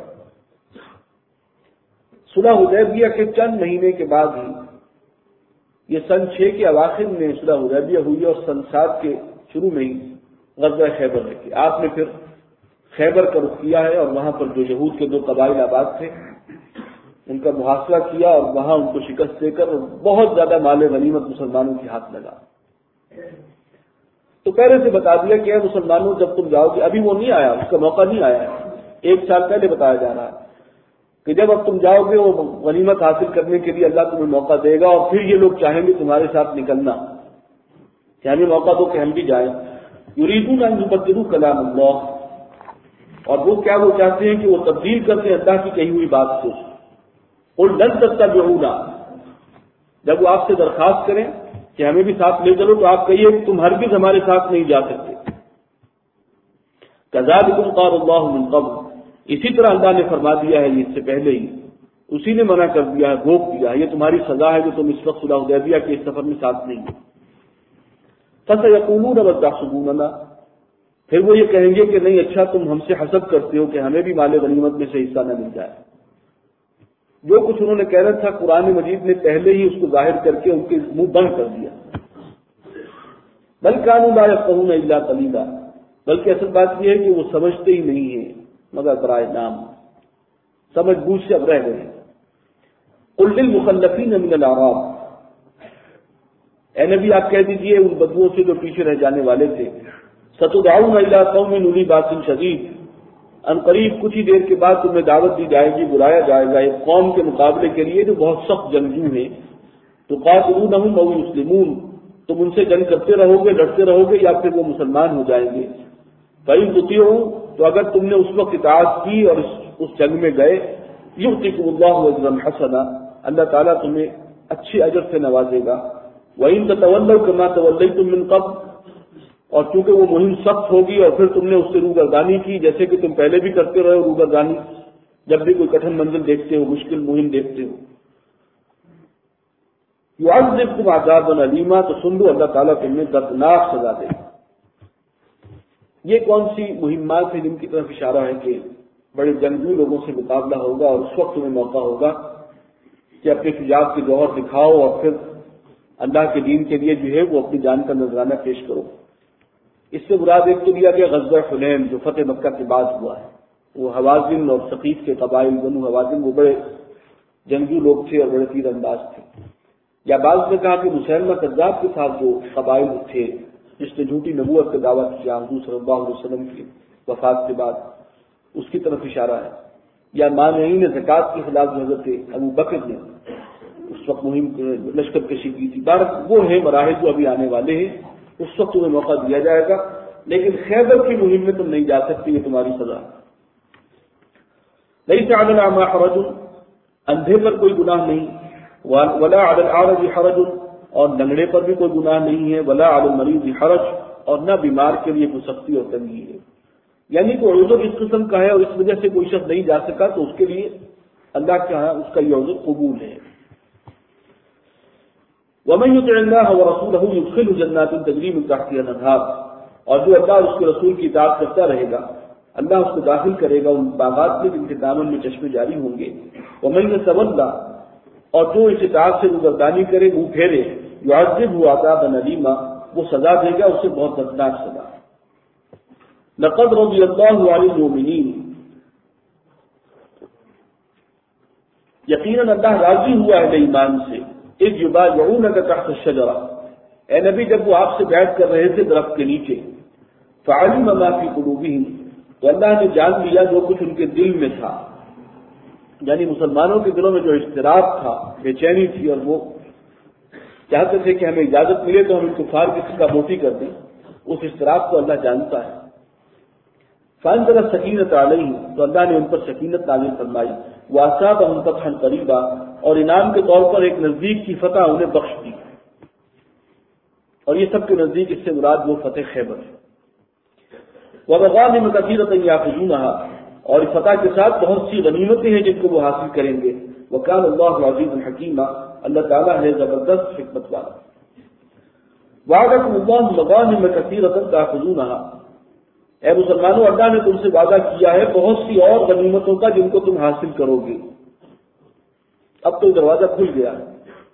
صلح حدیبیہ کے چند مہینے کے بعد ہی، یہ سن چھ کے اواخر میں صلح حدیبیہ ہوئی اور سن سات کے شروع میں ہی غزوہ خیبر ہے کہ آپ نے پھر خیبر کا رخ کیا ہے اور وہاں پر جو یہود کے دو قبائل آباد تھے ان کا محاصرہ کیا اور وہاں ان کو شکست دے کر بہت زیادہ مال غنیمت مسلمانوں کے ہاتھ لگا۔ تو پہلے سے بتا دیا کہ اے مسلمانوں جب تم جاؤ گے، ابھی وہ نہیں آیا، اس کا موقع نہیں آیا ہے، ایک سال پہلے بتایا جا رہا ہے کہ جب اب تم جاؤ گے وہ غنیمت حاصل کرنے کے لیے اللہ تمہیں موقع دے گا، اور پھر یہ لوگ چاہیں گے تمہارے ساتھ نکلنا کہ ہمیں موقع دو کہ ہم بھی جائیں۔ یریدون ان یبدلوا کلام اللہ، اور وہ کیا وہ چاہتے ہیں کہ وہ تبدیل کر دیں اللہ کی کہی ہوئی بات کو۔ قل لن تتبعونا، جب وہ آپ سے درخواست کریں کہ ہمیں بھی ساتھ لے چلو تو آپ کہیے کہ تم ہرگز ہمارے ساتھ نہیں جا سکتے۔ کذالکم قال اللہ من قبل، اسی طرح اللہ نے فرما دیا ہے اس سے پہلے ہی، اسی نے منع کر دیا ہے، روک دیا ہے، یہ تمہاری سزا ہے جو تم اس وقت صلح حدیبیہ کے اس سفر میں ساتھ نہیں ہو۔ فسیقولون بل تحسبوننا، پھر وہ یہ کہیں گے کہ نہیں اچھا تم ہم سے حسد کرتے ہو کہ ہمیں بھی مال غنیمت میں سے حصہ نہ مل جائے۔ جو کچھ انہوں نے کہنا تھا قرآن مجید نے پہلے ہی اس کو ظاہر کر کے ان کے منہ بند کر دیا۔ بل کانوا لا یفقهون الا قلیلا، بلکہ اصل بات یہ ہے کہ وہ سمجھتے ہی نہیں ہیں مگر برائے نام، سمجھ بوجھ سے اب رہ گئے۔ قل للمخلفین من الاعراب، اے نبی آپ کہہ دیجئے ان بدوؤں سے جو پیچھے رہ جانے والے تھے، ستدعون الی قوم اولی باس شدید، ان قریب کچھ ہی دیر کے بعد تمہیں دعوت دی جائے گی، بلایا جائے گا ایک قوم کے مقابلے کے لیے جو بہت سخت جنگجو ہیں، تو قاتلونہم او یسلمون، تم ان سے جنگ کرتے رہو گے، لڑتے رہو گے یا پھر وہ مسلمان ہو جائیں گے۔ فإن تطیعوا، تو اگر تم نے اس وقت اطاعت کی اور اس جنگ میں گئے، یؤتکم اللہ اجرا حسنا، اللہ تعالیٰ تمہیں اچھے اجر سے نوازے گا۔ وإن تتولوا كما توليتم من قبل، اور چونکہ وہ مہم سخت ہوگی اور پھر تم نے اس سے روگردانی کی جیسے کہ تم پہلے بھی کرتے رہے ہو روگردانی، جب بھی کوئی کٹھن منزل دیکھتے ہو، مشکل مہم دیکھتے ہو۔ یعذبکم عذابا الیما، تو سن لو اللہ تعالیٰ تمہیں دردناک سزا دے گا۔ یہ کون سی مہمات ہیں جن کی طرف اشارہ ہے کہ بڑے جنگجو لوگوں سے مقابلہ ہوگا اور اس وقت تمہیں موقع ہوگا کہ اپنے شجاعت کے جوہر دکھاؤ اور پھر اللہ کے دین کے لیے جو ہے وہ اپنی جان کا نذرانہ پیش کرو۔ اس سے مراد ایک تو لیا گیا غزوہ حنین جو فتح مکہ کے بعد ہوا ہے، وہ حوازن اور ثقیف کے قبائل، بنو حوازن وہ بڑے جنگجو لوگ تھے اور بڑے تیر انداز تھے۔ یا بعض نے کہا کہ مسلمہ کذاب کے ساتھ جو قبائل تھے جس نے جھوٹی نبوت کا دعویٰ کیا حضور صلی اللہ علیہ وسلم کی وفات کے بعد، اس کی طرف اشارہ ہے۔ یا مانعین زکوٰۃ کے خلاف جو حضرت ابو بکر نے اس وقت مہم لشکر کشی کی تھی، بار وہ ہیں مراحل جو ابھی آنے والے ہیں، اس وقت تمہیں موقع دیا جائے گا، لیکن خیبر کی مہم میں تم نہیں جا سکتے، یہ تمہاری سزا ہے۔ لیس علی الاعمى حرج، اندھے پر کوئی گناہ نہیں، ولا علی الاعرج حرج، اور لنگڑے پر بھی کوئی گناہ نہیں ہے، ولا علی المریض حرج، اور نہ بیمار کے لیے کوئی سختی اور تنگی ہے۔ یعنی کوئی عذر اس قسم کا ہے اور اس وجہ سے کوئی شخص نہیں جا سکا تو اس کے لیے اللہ کے ہاں اس کا یہ عذر قبول ہے۔ وَمَن يُطِعِ اللَّهَ وَرَسُولَهُ يُدْخِلْهُ جَنَّاتٍ تَجْرِي مِن تَحْتِهَا الْأَنْهَارُ، اور جو اللہ اور اس کے رسول کی اطاعت کرتا رہے گا اللہ اس کو داخل کرے گا ان باغات میں جن کے دامن میں چشمے جاری ہوں گے۔ وَمَن يَتَوَلَّ، اور جو اس اطاعت سے روگردانی کرے منہ پھیرے، يُعَذِّبْهُ عَذَابًا أَلِيمًا، وہ سزا دے گا اسے بہت دردناک سزا۔ لَقَدْ رَضِيَ اللَّهُ عَنِ الْمُؤْمِنِينَ، یقیناً اللہ راضی ہوا ہے ایمان سے، اذ یبایعونک تحت الشجرہ، اے نبی جب وہ آپ سے بیعت کر رہے تھے درخت کے نیچے، فعلم ما فی قلوبہم، تو اللہ نے جان لیا جو کچھ ان کے دل میں تھا، یعنی مسلمانوں کے دلوں میں جو اضطراب تھا، بے چینی تھی، اور وہ چاہتے تھے کہ ہمیں اجازت ملے تو ہم ان کفار کی سزا موٹی کر دیں، اس اضطراب کو اللہ جانتا ہے۔ فانزل السکینۃ علیہم، تو اللہ نے ان پر سکینت نازل فرمائی، واصابہم فتحا قریبا، اور انعام کے طور پر ایک نزدیک کی فتح انہیں بخش دی، اور یہ سب کے نزدیک اس سے مراد وہ فتح خیبر ہے۔ وَمَغَانِمَ كَثِيرَةً يَأْخُذُونَهَا، اور اس فتح کے ساتھ بہت سی غنیمتیں ہیں جن کو وہ حاصل کریں گے۔ وَكَانَ اللَّهُ عَزِيزًا حَكِيمًا، اللہ تعالیٰ ہے زبردست حکمت والا۔ وَعَدَكُمُ اللَّهُ مَغَانِمَ كَثِيرَةً تَأْخُذُونَهَا، اے مسلمانوں اللہ نے تم سے وعدہ کیا ہے بہت سی اور غنیمتوں کا جن کو تم حاصل کرو گے۔ اب تو دروازہ کھل گیا ہے۔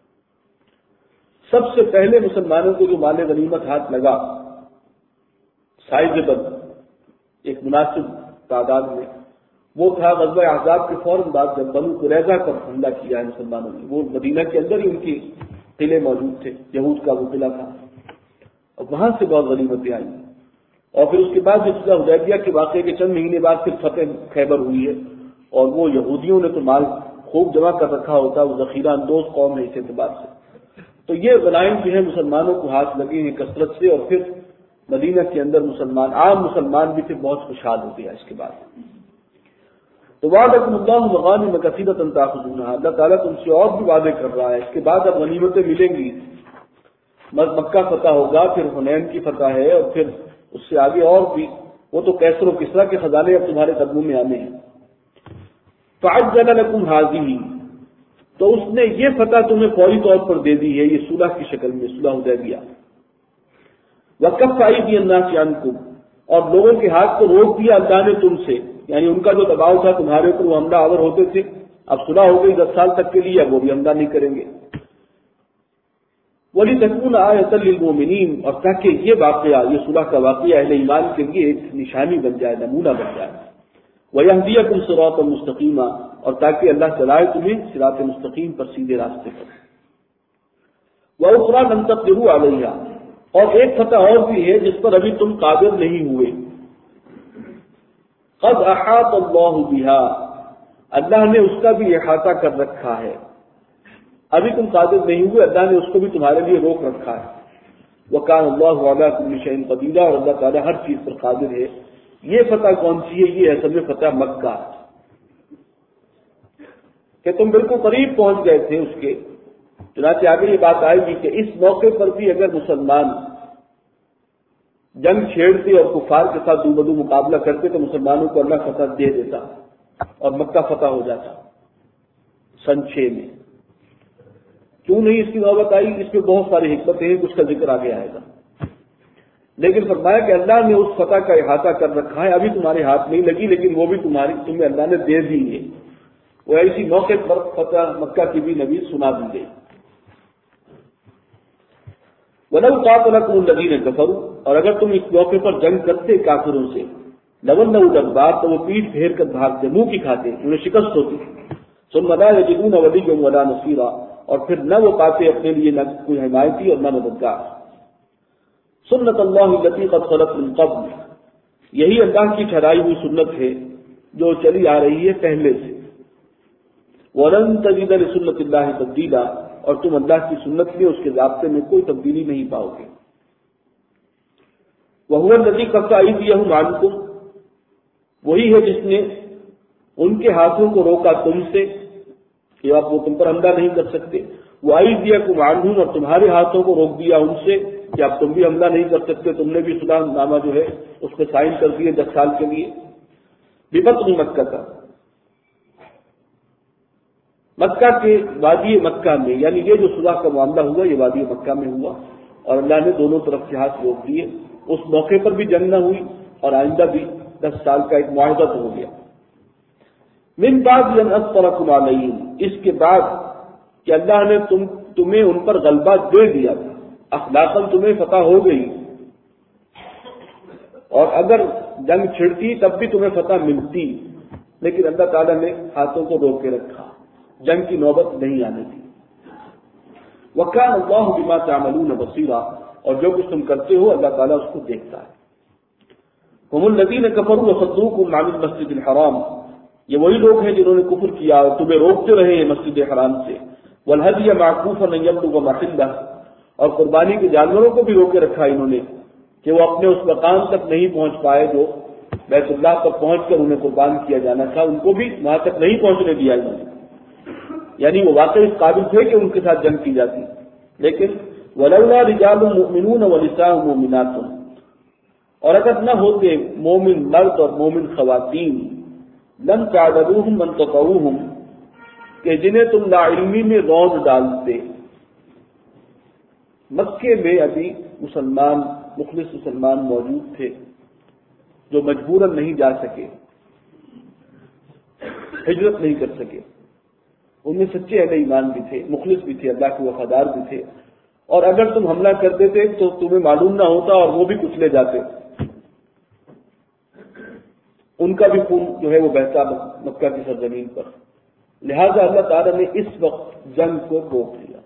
سب سے پہلے مسلمانوں کو جو مال غنیمت ہاتھ لگا سائزبل ایک مناسب تعداد میں، وہ تھا غزوہ احزاب کے فوراً بعد جب بنو قریظہ پر حملہ کیا ہے مسلمانوں نے۔ وہ مدینہ کے اندر ہی ان کی قلعے موجود تھے، یہود کا وہ قلعہ تھا، اور وہاں سے بہت غنیمتیں آئی، اور پھر اس کے بعد صلح حدیبیہ کے واقعے کے چند مہینے بعد پھر فتح خیبر ہوئی ہے، اور وہ یہودیوں نے تو مال خوب جمع کر رکھا ہوتا، وہ ذخیرہ اندوز قوم ہے اس اعتبار سے۔ تو یہ غنائم جو ہے مسلمانوں کو ہاتھ لگی ہیں کثرت سے، اور پھر مدینہ کے اندر مسلمان عام مسلمان بھی پھر بہت خوشحال ہو گیا اس کے بعد۔ تو وعدکم اللہ مغانم کثیرۃ تاخذونها، اللہ تعالیٰ تم سے اور بھی وعدے کر رہا ہے، اس کے بعد اب غنیمتیں ملیں گی، مکہ فتح ہوگا، پھر حنین کی فتح ہے، اور پھر اس سے آگے اور بھی، وہ تو کیسر و کسرا کے خزانے اب تمہارے قدموں میں آنے ہیں۔ فعجل لکم ہذہ، تو اس نے یہ فتح تمہیں فوری طور پر دے دی ہے، یہ صلح کی شکل میں، صلح حدیبیہ۔ وکف ایدی الناس عنکم، اور لوگوں کے ہاتھ کو روک دیا اللہ نے تم سے، یعنی ان کا جو دباؤ تھا تمہارے اوپر، وہ حملہ آور ہوتے تھے، اب صلح ہو گئی دس سال تک کے لیے، اب وہ بھی حملہ نہیں کریں گے۔ وَلِتَكُونَ آیَةً لِلْمُؤْمِنِينَ، اور تاکہ یہ واقعہ، یہ صلح کا واقعہ اہل ایمان کے لیے ایک نشانی بن جائے، نمونہ بن جائے۔ وَيَهْدِيَكُمْ صِرَاطًا مُسْتَقِيمًا، اور تاکہ اللہ چلائے تمہیں صراط مستقیم پر، سیدھے راستے پر۔ وَأُخْرَىٰ لَمْ تَقْدِرُوا عَلَيْهَا، اور ایک فتح اور بھی ہے جس پر ابھی تم قادر نہیں ہوئے۔ قَدْ أَحَاطَ اللَّهُ بِهَا، اللہ نے اس کا بھی احاطہ کر رکھا ہے، ابھی تم قادر نہیں ہوئے، اللہ نے اس کو بھی تمہارے لیے روک رکھا ہے۔ وَكَانَ اللَّهُ عَلَىٰ كُلِّ شَيْءٍ قَدِيرًا، اور اللہ تعالیٰ ہر چیز پر قادر ہے۔ یہ فتح کون سی ہے؟ یہ اصل میں فتح مکہ، کہ تم بالکل قریب پہنچ گئے تھے اس کے۔ چنانچہ آگے یہ بات آئے گی کہ اس موقع پر بھی اگر مسلمان جنگ چھیڑتے اور کفار کے ساتھ دو بدو مقابلہ کرتے تو مسلمانوں کو اللہ فتح دے دیتا اور مکہ فتح ہو جاتا سن چھ میں۔ کیوں نہیں اس کی نوبت آئی؟ اس میں بہت ساری حکمتیں ہیں، کچھ کا ذکر آگے آئے گا، لیکن فرمایا کہ اللہ نے اس فتح کا احاطہ کر رکھا ہے، ابھی تمہارے ہاتھ نہیں لگی، لیکن وہ بھی تمہاری تمہیں اللہ نے دے دی ہے۔ وہ ایسی موقع پر فتح مکہ کی بھی نبی سنا دی گئی۔ وَلَوْ قَاتَلَكُمُ الَّذِينَ كَفَرُوا، اور اگر تم اس موقع پر جنگ کرتے کافروں سے، لَوَلَّوُا الْأَدْبَارَ، تو وہ پیٹ پھیر کر بھاگتے، منہ کی کھاتے، انہیں شکست ہوتی۔ ثُمَّ لَا يَجِدُونَ وَلِيًّا وَلَا نَصِيرًا، اور پھر نہ وہ پاتے اپنے لیے نہ کوئی حمایتی اور نہ مددگار۔ سنت اللہ التی قد خلت من قبل، یہی اللہ کی ٹھہرائی ہوئی سنت ہے جو چلی آ رہی ہے پہلے سے۔ وَلَن تَجِدَ لِسُنَّتِ اللَّهِ تَبْدِيلًا، اور تم اللہ کی سنت میں، اس کے ضابطے میں کوئی تبدیلی نہیں پاؤ گے۔ وَهُوَ الَّذِي كَفَّ أَيْدِيَهُمْ عَنكُمْ، وہی ہے جس نے ان کے ہاتھوں کو روکا تم سے کہ آپ وہ تم پر حملہ نہیں کر سکتے۔ وَأَيْدِيَكُمْ عَنْهُمْ، اور تمہارے ہاتھوں کو روک دیا ان سے۔ کہ اب تم بھی حملہ نہیں کر سکتے، تم نے بھی صلح نامہ جو ہے اس پہ سائن کر دیے دس سال کے لیے. ببطن مکہ کا، مکہ کے وادی مکہ میں، یعنی یہ جو صلح کا معاملہ ہوا یہ وادی مکہ میں ہوا، اور اللہ نے دونوں طرف سے ہاتھ روک دیے. اس موقع پر بھی جنگ نہ ہوئی اور آئندہ بھی دس سال کا ایک معاہدہ تو ہو گیا. من بعد ان اثرکم علیہم، اس کے بعد کہ اللہ نے تم تمہیں ان پر غلبہ دے دیا تھا، اخلاقاً تمہیں فتح ہو گئی، اور اگر جنگ چھڑتی تب بھی تمہیں فتح ملتی، لیکن اللہ تعالیٰ نے ہاتھوں کو روک کے رکھا، جنگ کی نوبت نہیں آنے دی. وَكَانَ اللَّهُ بِمَا تَعْمَلُونَ بَصِيرًا، اور جو کچھ تم کرتے ہو اللہ تعالیٰ اس کو دیکھتا ہے. هُمُ الَّذِينَ كَفَرُوا وَصَدُّوكُمْ عَنِ الْمَسْجِدِ الْحَرَامِ، یہ وہی لوگ ہیں جنہوں نے کفر کیا اور تمہیں روکتے رہے ہیں مسجد حرام سے. وَالْهَدْيَ مَعْكُوفًا أَن يَبْلُغَ مَحِلَّهُ، اور قربانی کے جانوروں کو بھی روکے رکھا انہوں نے کہ وہ اپنے اس مقام تک نہیں پہنچ پائے جو بیت اللہ پر پہنچ کر انہیں قربان کیا جانا تھا، ان کو بھی وہاں تک نہیں پہنچنے دیا انہوں نے. یعنی وہ واقعی اس قابل تھے کہ ان کے ساتھ جنگ کی جاتی، لیکن وَلَوْلَا رِجَالٌ مُؤْمِنُونَ وَنِسَاءٌ مُؤْمِنَاتٌ، اور اگر نہ ہوتے مومن مرد اور مومن خواتین، لم تعددوہم من تطعوہم، کہ جنہیں تم لاعلمی میں روند ڈالتے. مکے میں ابھی مسلمان مخلص مسلمان موجود تھے جو مجبوراً نہیں جا سکے، ہجرت نہیں کر سکے. ان میں سچے اہل ایمان بھی تھے، مخلص بھی تھے، اللہ کے وفادار بھی تھے، اور اگر تم حملہ کر دیتے تو تمہیں معلوم نہ ہوتا اور وہ بھی کچلے جاتے. ان کا بھی خون جو ہے وہ بہتا مکہ کی سرزمین پر. لہذا اللہ تعالیٰ نے اس وقت جنگ کو روک دیا.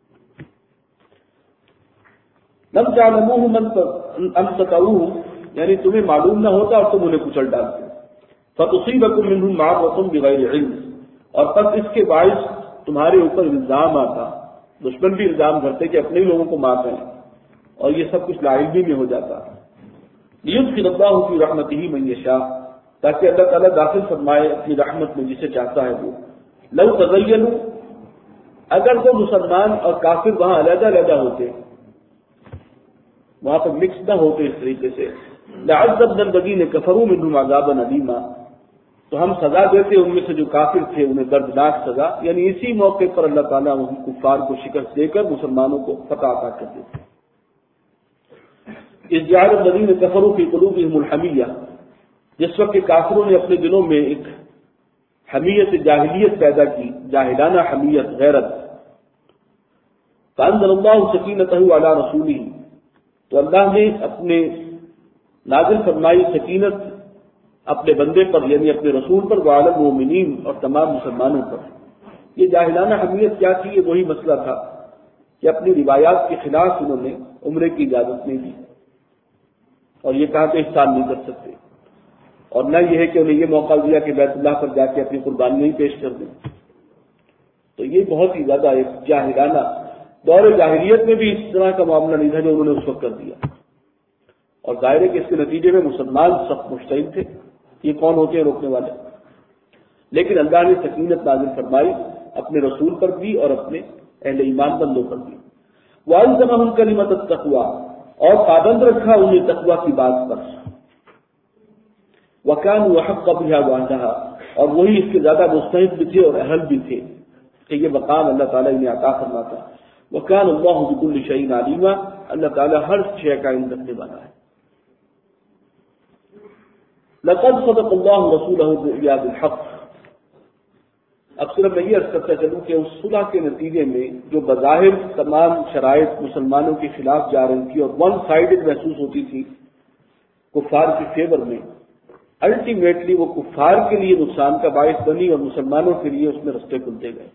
لم تعلموہ ان تطعوہ، یعنی تمہیں معلوم نہ ہوتا اور تم انہیں کچل ڈالتے. فتصیبکم منہم معرۃ بغیر علم، اور پس اس کے باعث تمہارے اوپر الزام آتا، دشمن بھی الزام کرتے کہ اپنے ہی لوگوں کو مار رہے ہیں، اور یہ سب کچھ لاعلمی میں ہو جاتا. لیدخل اللہ فی رحمتہ من یشاء، تاکہ اللہ تعالیٰ داخل فرمائے اپنی رحمت میں جسے چاہتا ہے وہ. لو تزینوا، اگر تو مسلمان اور کافر وہاں علیحدہ علیحدہ ہوتے، وہاں پر مکس نہ ہوتے اس طریقے سے، لعذبنا الذین کفروا منہم عذابا علیما، تو ہم سزا دیتے ان میں سے جو کافر تھے انہیں دردناک سزا. یعنی اسی موقع پر اللہ تعالیٰ ان کفار کو شکست دے کر مسلمانوں کو فتح عطا کر دیتے. اذ جعل الذین کفروا فی قلوبہم الحمیہ، جس وقت کہ کافروں نے اپنے دلوں میں ایک حمیت جاہلیت پیدا کی، جاہلانہ حمیت، غیرت. فانزل اللہ سکینتہ علی رسولہ، تو اللہ نے اپنے نازل فرمائی سکینت اپنے بندے پر، یعنی اپنے رسول پر، وعلی المؤمنین، اور تمام مسلمانوں پر. یہ جاہلانہ حمیت کیا تھی؟ یہ وہی مسئلہ تھا کہ اپنی روایات کے خلاف انہوں نے عمرے کی اجازت نہیں دی، اور یہ کہا کہ احسان نہیں کر سکتے، اور نہ یہ ہے کہ انہیں یہ موقع دیا کہ بیت اللہ پر جا کے اپنی قربانیاں ہی پیش کر دیں. تو یہ بہت ہی زیادہ ایک جاہلانہ، دور جاہلیت میں بھی اس طرح کا معاملہ نہیں تھا جو انہوں نے اس وقت کر دیا. اور ظاہر ہے کہ اس کے نتیجے میں مسلمان سخت مشتعل تھے، یہ کون ہوتے ہیں روکنے والے. لیکن اللہ نے سکینت نازل فرمائی اپنے رسول پر بھی اور اپنے اہل ایمان بندوں پر بھی. وَأَلْزَمَهُمْ كَلِمَةَ التَّقْوَىٰ، اور پابند رکھا انہیں تقویٰ کی بات پر. وَكَانُوا أَحَقَّ بِهَا وَأَهْلَهَا، اور وہی اس کے زیادہ مستحق بھی تھے اور اہل بھی تھے کہ یہ مقام اللہ تعالیٰ انہیں عطا فرماتا. وَكَانَ اللَّهُ بِكُلِّ شَيْءٍ عَلِيمًا، اللہ تعالیٰ ہر شے کا علم رکھنے والا ہے. لَقَدْ صَدَقَ اللَّهُ رَسُولَهُ الرُّؤْيَا بِالْحَقِّ، اب صرف میں یہ عرض کرتا چلوں کہ اس صلح کے نتیجے میں جو بظاہر تمام شرائط مسلمانوں کے خلاف جا رہی تھی اور ون سائیڈڈ محسوس ہوتی تھی کفار کے فیور میں، الٹیمیٹلی وہ کفار کے لیے نقصان کا باعث بنی اور مسلمانوں کے لیے اس میں رستے کھلتے گئے.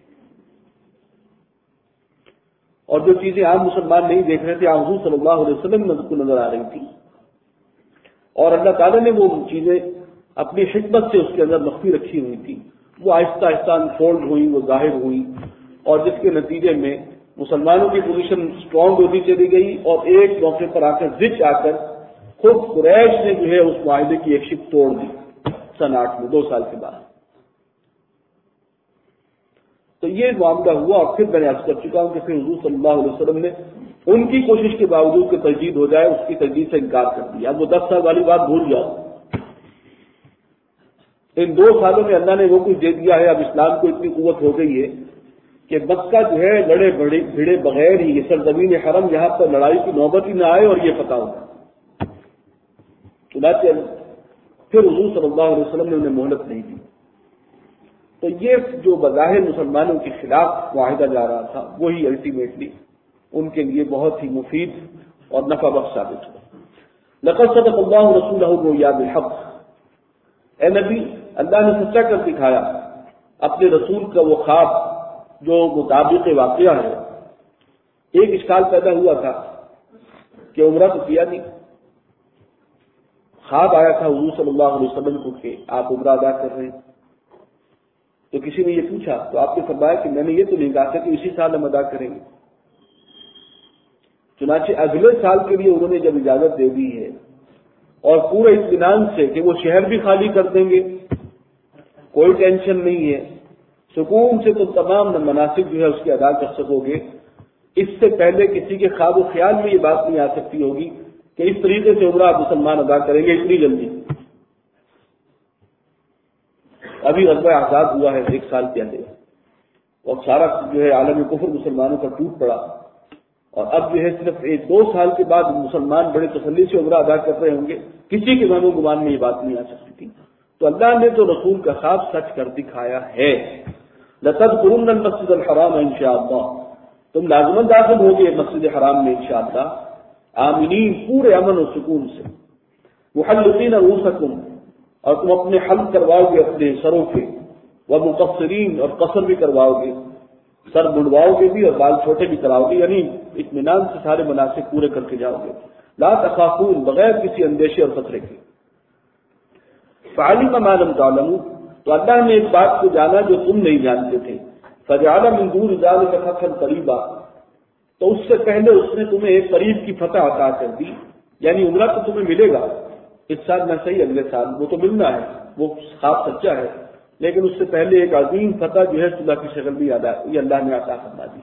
اور جو چیزیں عام مسلمان نہیں دیکھ رہے تھے، آپ حضور صلی اللہ علیہ وسلم کو نظر آ رہی تھی، اور اللہ تعالیٰ نے وہ چیزیں اپنی حکمت سے اس کے اندر مخفی رکھی ہوئی تھی، وہ آہستہ آہستہ انفولڈ ہوئی، وہ ظاہر ہوئی، اور جس کے نتیجے میں مسلمانوں کی پوزیشن اسٹرانگ ہوتی چلی گئی. اور ایک موقع پر آ کر زچ آ کر خود قریش نے جو ہے اس معاہدے کی ایک شق توڑ دی سن آٹھ میں، دو سال کے بعد. تو یہ معاملہ ہوا، اور پھر میں نے عرض کر چکا ہوں کہ پھر حضور صلی اللہ علیہ وسلم نے ان کی کوشش کے باوجود کہ تجدید ہو جائے اس کی تجدید سے انکار کر دیا. اب وہ دس سال والی بات بھول جاؤ. ان دو سالوں میں اللہ نے وہ کچھ دے دیا ہے. اب اسلام کو اتنی قوت ہو گئی ہے کہ مکہ جو ہے لڑے بڑے بھیڑے بغیر ہی یہ سرزمین حرم یہاں پر لڑائی کی نوبت ہی نہ آئے اور یہ پتہ ہوگا. چنانچہ پھر حضور صلی اللہ علیہ وسلم نے انہیں مہلت نہیں دی. تو یہ جو بظاہر مسلمانوں کے خلاف معاہدہ جا رہا تھا وہی الٹیمیٹلی ان کے لیے بہت ہی مفید اور نفع بخش ثابت ہوا. لقد صدق اللہ رسولہ الرؤیا بالحق. اے نبی اللہ نے سچا کر دکھایا اپنے رسول کا وہ خواب جو مطابق واقعہ ہے. ایک اشکال پیدا ہوا تھا کہ عمرہ تو کیا نہیں. خواب آیا تھا حضور صلی اللہ علیہ وسلم کو کہ آپ عمرہ ادا کر رہے ہیں. تو کسی نے یہ پوچھا تو آپ نے فرمایا کہ میں نے یہ تو نہیں کہا تھا کہ اسی سال ہم ادا کریں گے. چنانچہ اگلے سال کے لیے انہوں نے جب اجازت دے دی ہے اور پورے اطمینان سے کہ وہ شہر بھی خالی کر دیں گے, کوئی ٹینشن نہیں ہے, سکون سے تم تمام مناسک جو ہے اس کے ادا کر سکو گے. اس سے پہلے کسی کے خواب و خیال میں یہ بات نہیں آ سکتی ہوگی کہ اس طریقے سے عمرہ مسلمان ادا کریں گے اتنی جلدی. ابھی غزوہ احزاب ہوا ہے ایک سال پہلے اور سارا جو ہے عالم کفر مسلمانوں کا ٹوٹ پڑا, اور اب جو ہے صرف ایک دو سال کے بعد مسلمان بڑے تسلی سے عمرہ ادا کر رہے ہوں گے. کسی کے گمان و گمان میں یہ بات نہیں آ سکتی تھی. تو اللہ نے تو رسول کا خواب سچ کر دکھایا ہے. لَتَدْخُلُنَّ الْمَسْجِدَ الْحَرَامَ انشاءاللہ, تم لازماً داخل ہوگے مسجد حرام میں انشاءاللہ, آمنین پورے امن و سکون سے, محلقین رؤوسکم, اور تم اپنے حلق کرواؤ گے اپنے سروں کے, ومقصرین, اور قصر بھی کرواؤ گے, سر بڑھواؤ گے بھی اور بال چھوٹے بھی کراؤ گے, یعنی اطمینان سے سارے مناسک پورے کر کے جاؤ گے. لا تخافون, بغیر کسی اندیشے اور خطرے کے. فعلم ما لم تعلموا, تو اللہ نے ایک بات کو جانا جو تم نہیں جانتے تھے. فجعل من دون ذلك فتحا قریبا, تو اس سے پہلے اس نے تمہیں ایک قریب کی فتح عطا کر دی. یعنی عمرہ تو تمہیں ملے گا اس سال نہ صحیح اگلے سال, وہ تو ملنا ہے, وہ خواب سچا ہے, لیکن اس سے پہلے ایک عظیم فتح جو ہے صلح کی شکل بھی ادا یہ اللہ نے عطا فرما دی.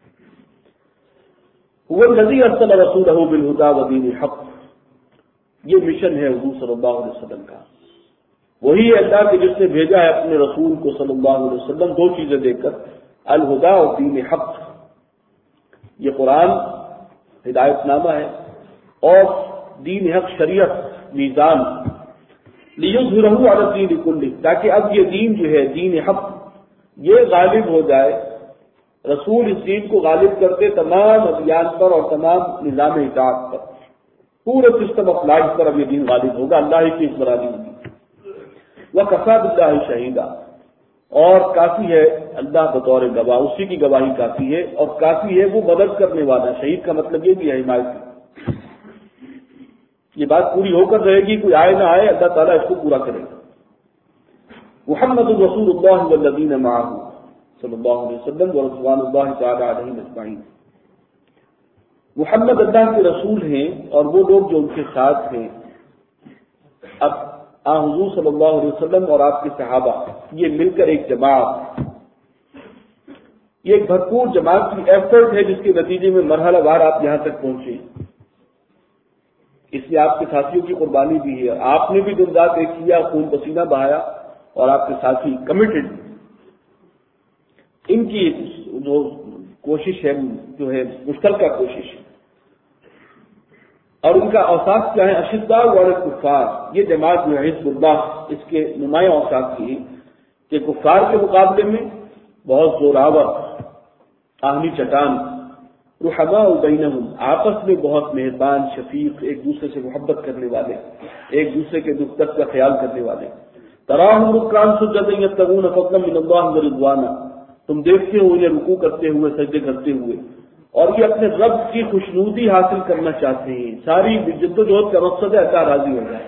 هو الذی ارسل رسولہ بالہدی ودین الحق, یہ مشن ہے حضور صلی اللہ علیہ وسلم کا. وہی اللہ کے جس نے بھیجا ہے اپنے رسول کو صلی اللہ علیہ وسلم دو چیزیں دے کر, الہدی اور دین حق. یہ قرآن ہدایت نامہ ہے اور دین حق شریعت میزان, لیظہرہ علی الدین کلہ, تاکہ اب یہ دین جو ہے دین حق یہ غالب ہو جائے. رسول اس دین کو غالب کرتے تمام ادیان پر اور تمام نظام اطاعت پر, پورے سسٹم آف لائف پر اب یہ دین غالب ہوگا. اللہ کی اسمرانی ہوگی. وَکَفَىٰ بِاللَّهِ شَہِیدًا, اور کافی ہے اللہ بطور گواہ, اسی کی گواہی کافی ہے, اور کافی ہے وہ مدد کرنے والا. شہید کا مطلب یہ بھی ہے حمایت کی. یہ بات پوری ہو کر رہے گی, کوئی آئے نہ آئے, اللہ تعالیٰ اس کو پورا کرے گا. محمد رسول اللہ والذین معہ صلی اللہ علیہ وسلم ورضوان اللہ تعالی علیہم اجمعین. محمد اللہ کے رسول ہیں اور وہ لوگ جو ان کے ساتھ ہیں. اب آ حضور صلی اللہ علیہ وسلم اور آپ کے صحابہ یہ مل کر ایک جماعت, یہ ایک بھرپور جماعت کی ایفرٹ ہے جس کے نتیجے میں مرحلہ وار آپ یہاں تک پہنچے. اس لیے آپ کے ساتھیوں کی قربانی بھی ہے. آپ نے بھی دن رات ایک کیا, خون پسینہ بہایا, اور آپ کے ساتھی کمیٹڈ. ان کی جو کوشش ہے جو ہے مشترکہ کوشش ہے, اور ان کا اوصاف کیا ہے؟ اشداء علی الکفار. یہ جماعت جو ہے حزب اللہ, اس کے نمایاں اوصاف کی کہ کفار کے مقابلے میں بہت زوراور, آہنی چٹان. رحماء بینہم, آپس میں بہت مہربان, شفیق, ایک دوسرے سے محبت کرنے والے, ایک دوسرے کے دکھ درد کا خیال کرنے والے. تراہم رکعا سجدا یبتغون فضلا من اللہ ورضوانا, تم دیکھتے ہو انہیں رکوع کرتے ہوئے, سجدے کرتے ہوئے, اور یہ اپنے رب کی خوشنودی حاصل کرنا چاہتے ہیں. ساری جد و جہد کا مقصد ہے اللہ راضی ہو جائے.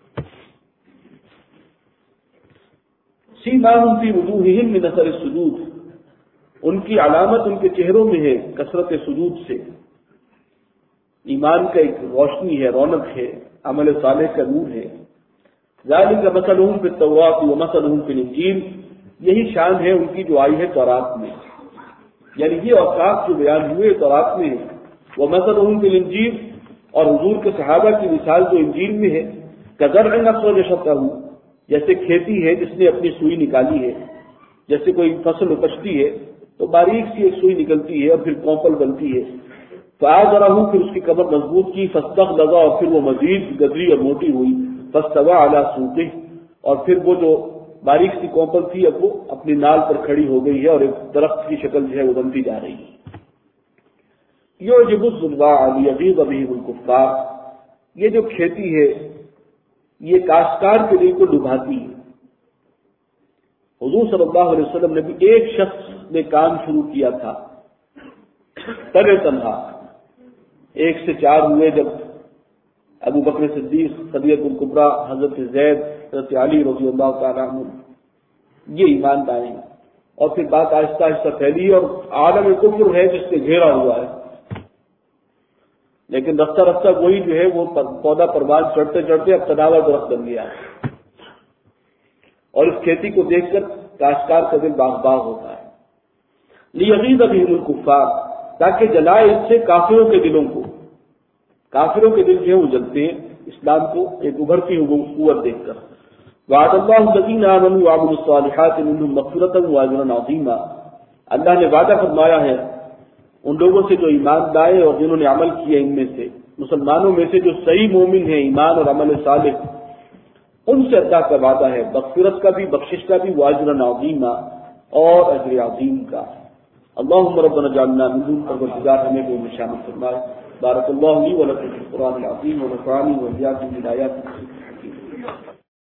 سیماہم فی وجوہہم من اثر السجود, ان کی علامت ان کے چہروں میں ہے کثرت سجود سے. ایمان کا ایک روشنی ہے, رونق ہے, عمل صالح کا نور ہے. ذالک مثلہم فی التوراۃ ومثلہم فی الانجیل, یہی شان ہے ان کی جو آئی ہے تورات میں. یعنی یہ اوصاف جو بیان ہوئے تورات میں وَمَثَلُهُمْ فِي الْإِنْجِيلِ، اور حضور کے صحابہ کی مثال جو انجیل میں ہے، كَزَرْعٍ أَخْرَجَ شَطْأَهُ، جیسے کھیتی ہے جس نے اپنی سوئی نکالی ہے، جیسے کوئی فصل اپجتی ہے تو باریک سی ایک سوئی نکلتی ہے اور پھر کوپل بنتی ہے، فَآزَرَهُ، پھر اس کی کمر مضبوط کی، فَاسْتَغْلَظَ، اور پھر وہ مزید گدری اور موٹی ہوئی، فَاسْتَوَىٰ عَلَىٰ سُوقِهِ، اور پھر وہ جو باریک سی کوپل تھی اب وہ اپنی نال پر کھڑی ہو گئی ہے اور ایک درخت کی شکل جو ہے وہ بنتی جا رہی ہے۔ یعجب الزراع لیغیظ بهم الکفار، یہ جو کھیتی ہے یہ کاشتکار کے دل کو ڈبھاتی ہے۔ حضور صلی اللہ علیہ وسلم نے بھی ایک شخص نے کام شروع کیا تھا تن تنہا، ایک سے چار ہوئے جب ابو بکر صدیق، صدیق الکبریٰ، حضرت زید، حضرت علی رضی اللہ تعالیٰ عنہ یہ ایمان لائے، اور پھر بات آہستہ آہستہ پھیلی اور عالم کفر ہے جس سے گھیرا ہوا ہے، لیکن رفتہ رفتہ وہی جو ہے وہ پودا پروان چڑھتے چڑھتے اب تناور درخت بن گیا ہے، اور اس کھیتی کو دیکھ کر کاشتکار کا دل باغ باغ ہوتا ہے۔ لیغیظ بهم الکفار، تاکہ جلائے اس سے کافروں کے دلوں کو، کافروں کے دل جو ہے وہ جلتے ہیں اسلام کو ایک ابھرتی ہوئی قوت دیکھ کر۔ وعد اللہ الذین آمنوا وعملوا الصالحات منهم مغفرۃ واجرا عظیما، اللہ نے وعدہ فرمایا ہے ان لوگوں سے جو ایمان لائے اور جنہوں نے عمل کیے، ان میں سے مسلمانوں میں سے جو صحیح مومن ہیں، ایمان اور عمل صالح، ان سے اللہ کا وعدہ ہے مغفرت کا بھی، بخشش کا بھی، واجرا عظیما، اور اجر عظیم کا۔ اللهم ربنا اجعلنا منهم، پروردگار ہمیں بھی ان میں شامل فرمائے۔ بارک اللہ لی ولکم فی القرآن العظیم ونفعنی وإیاکم بالآیات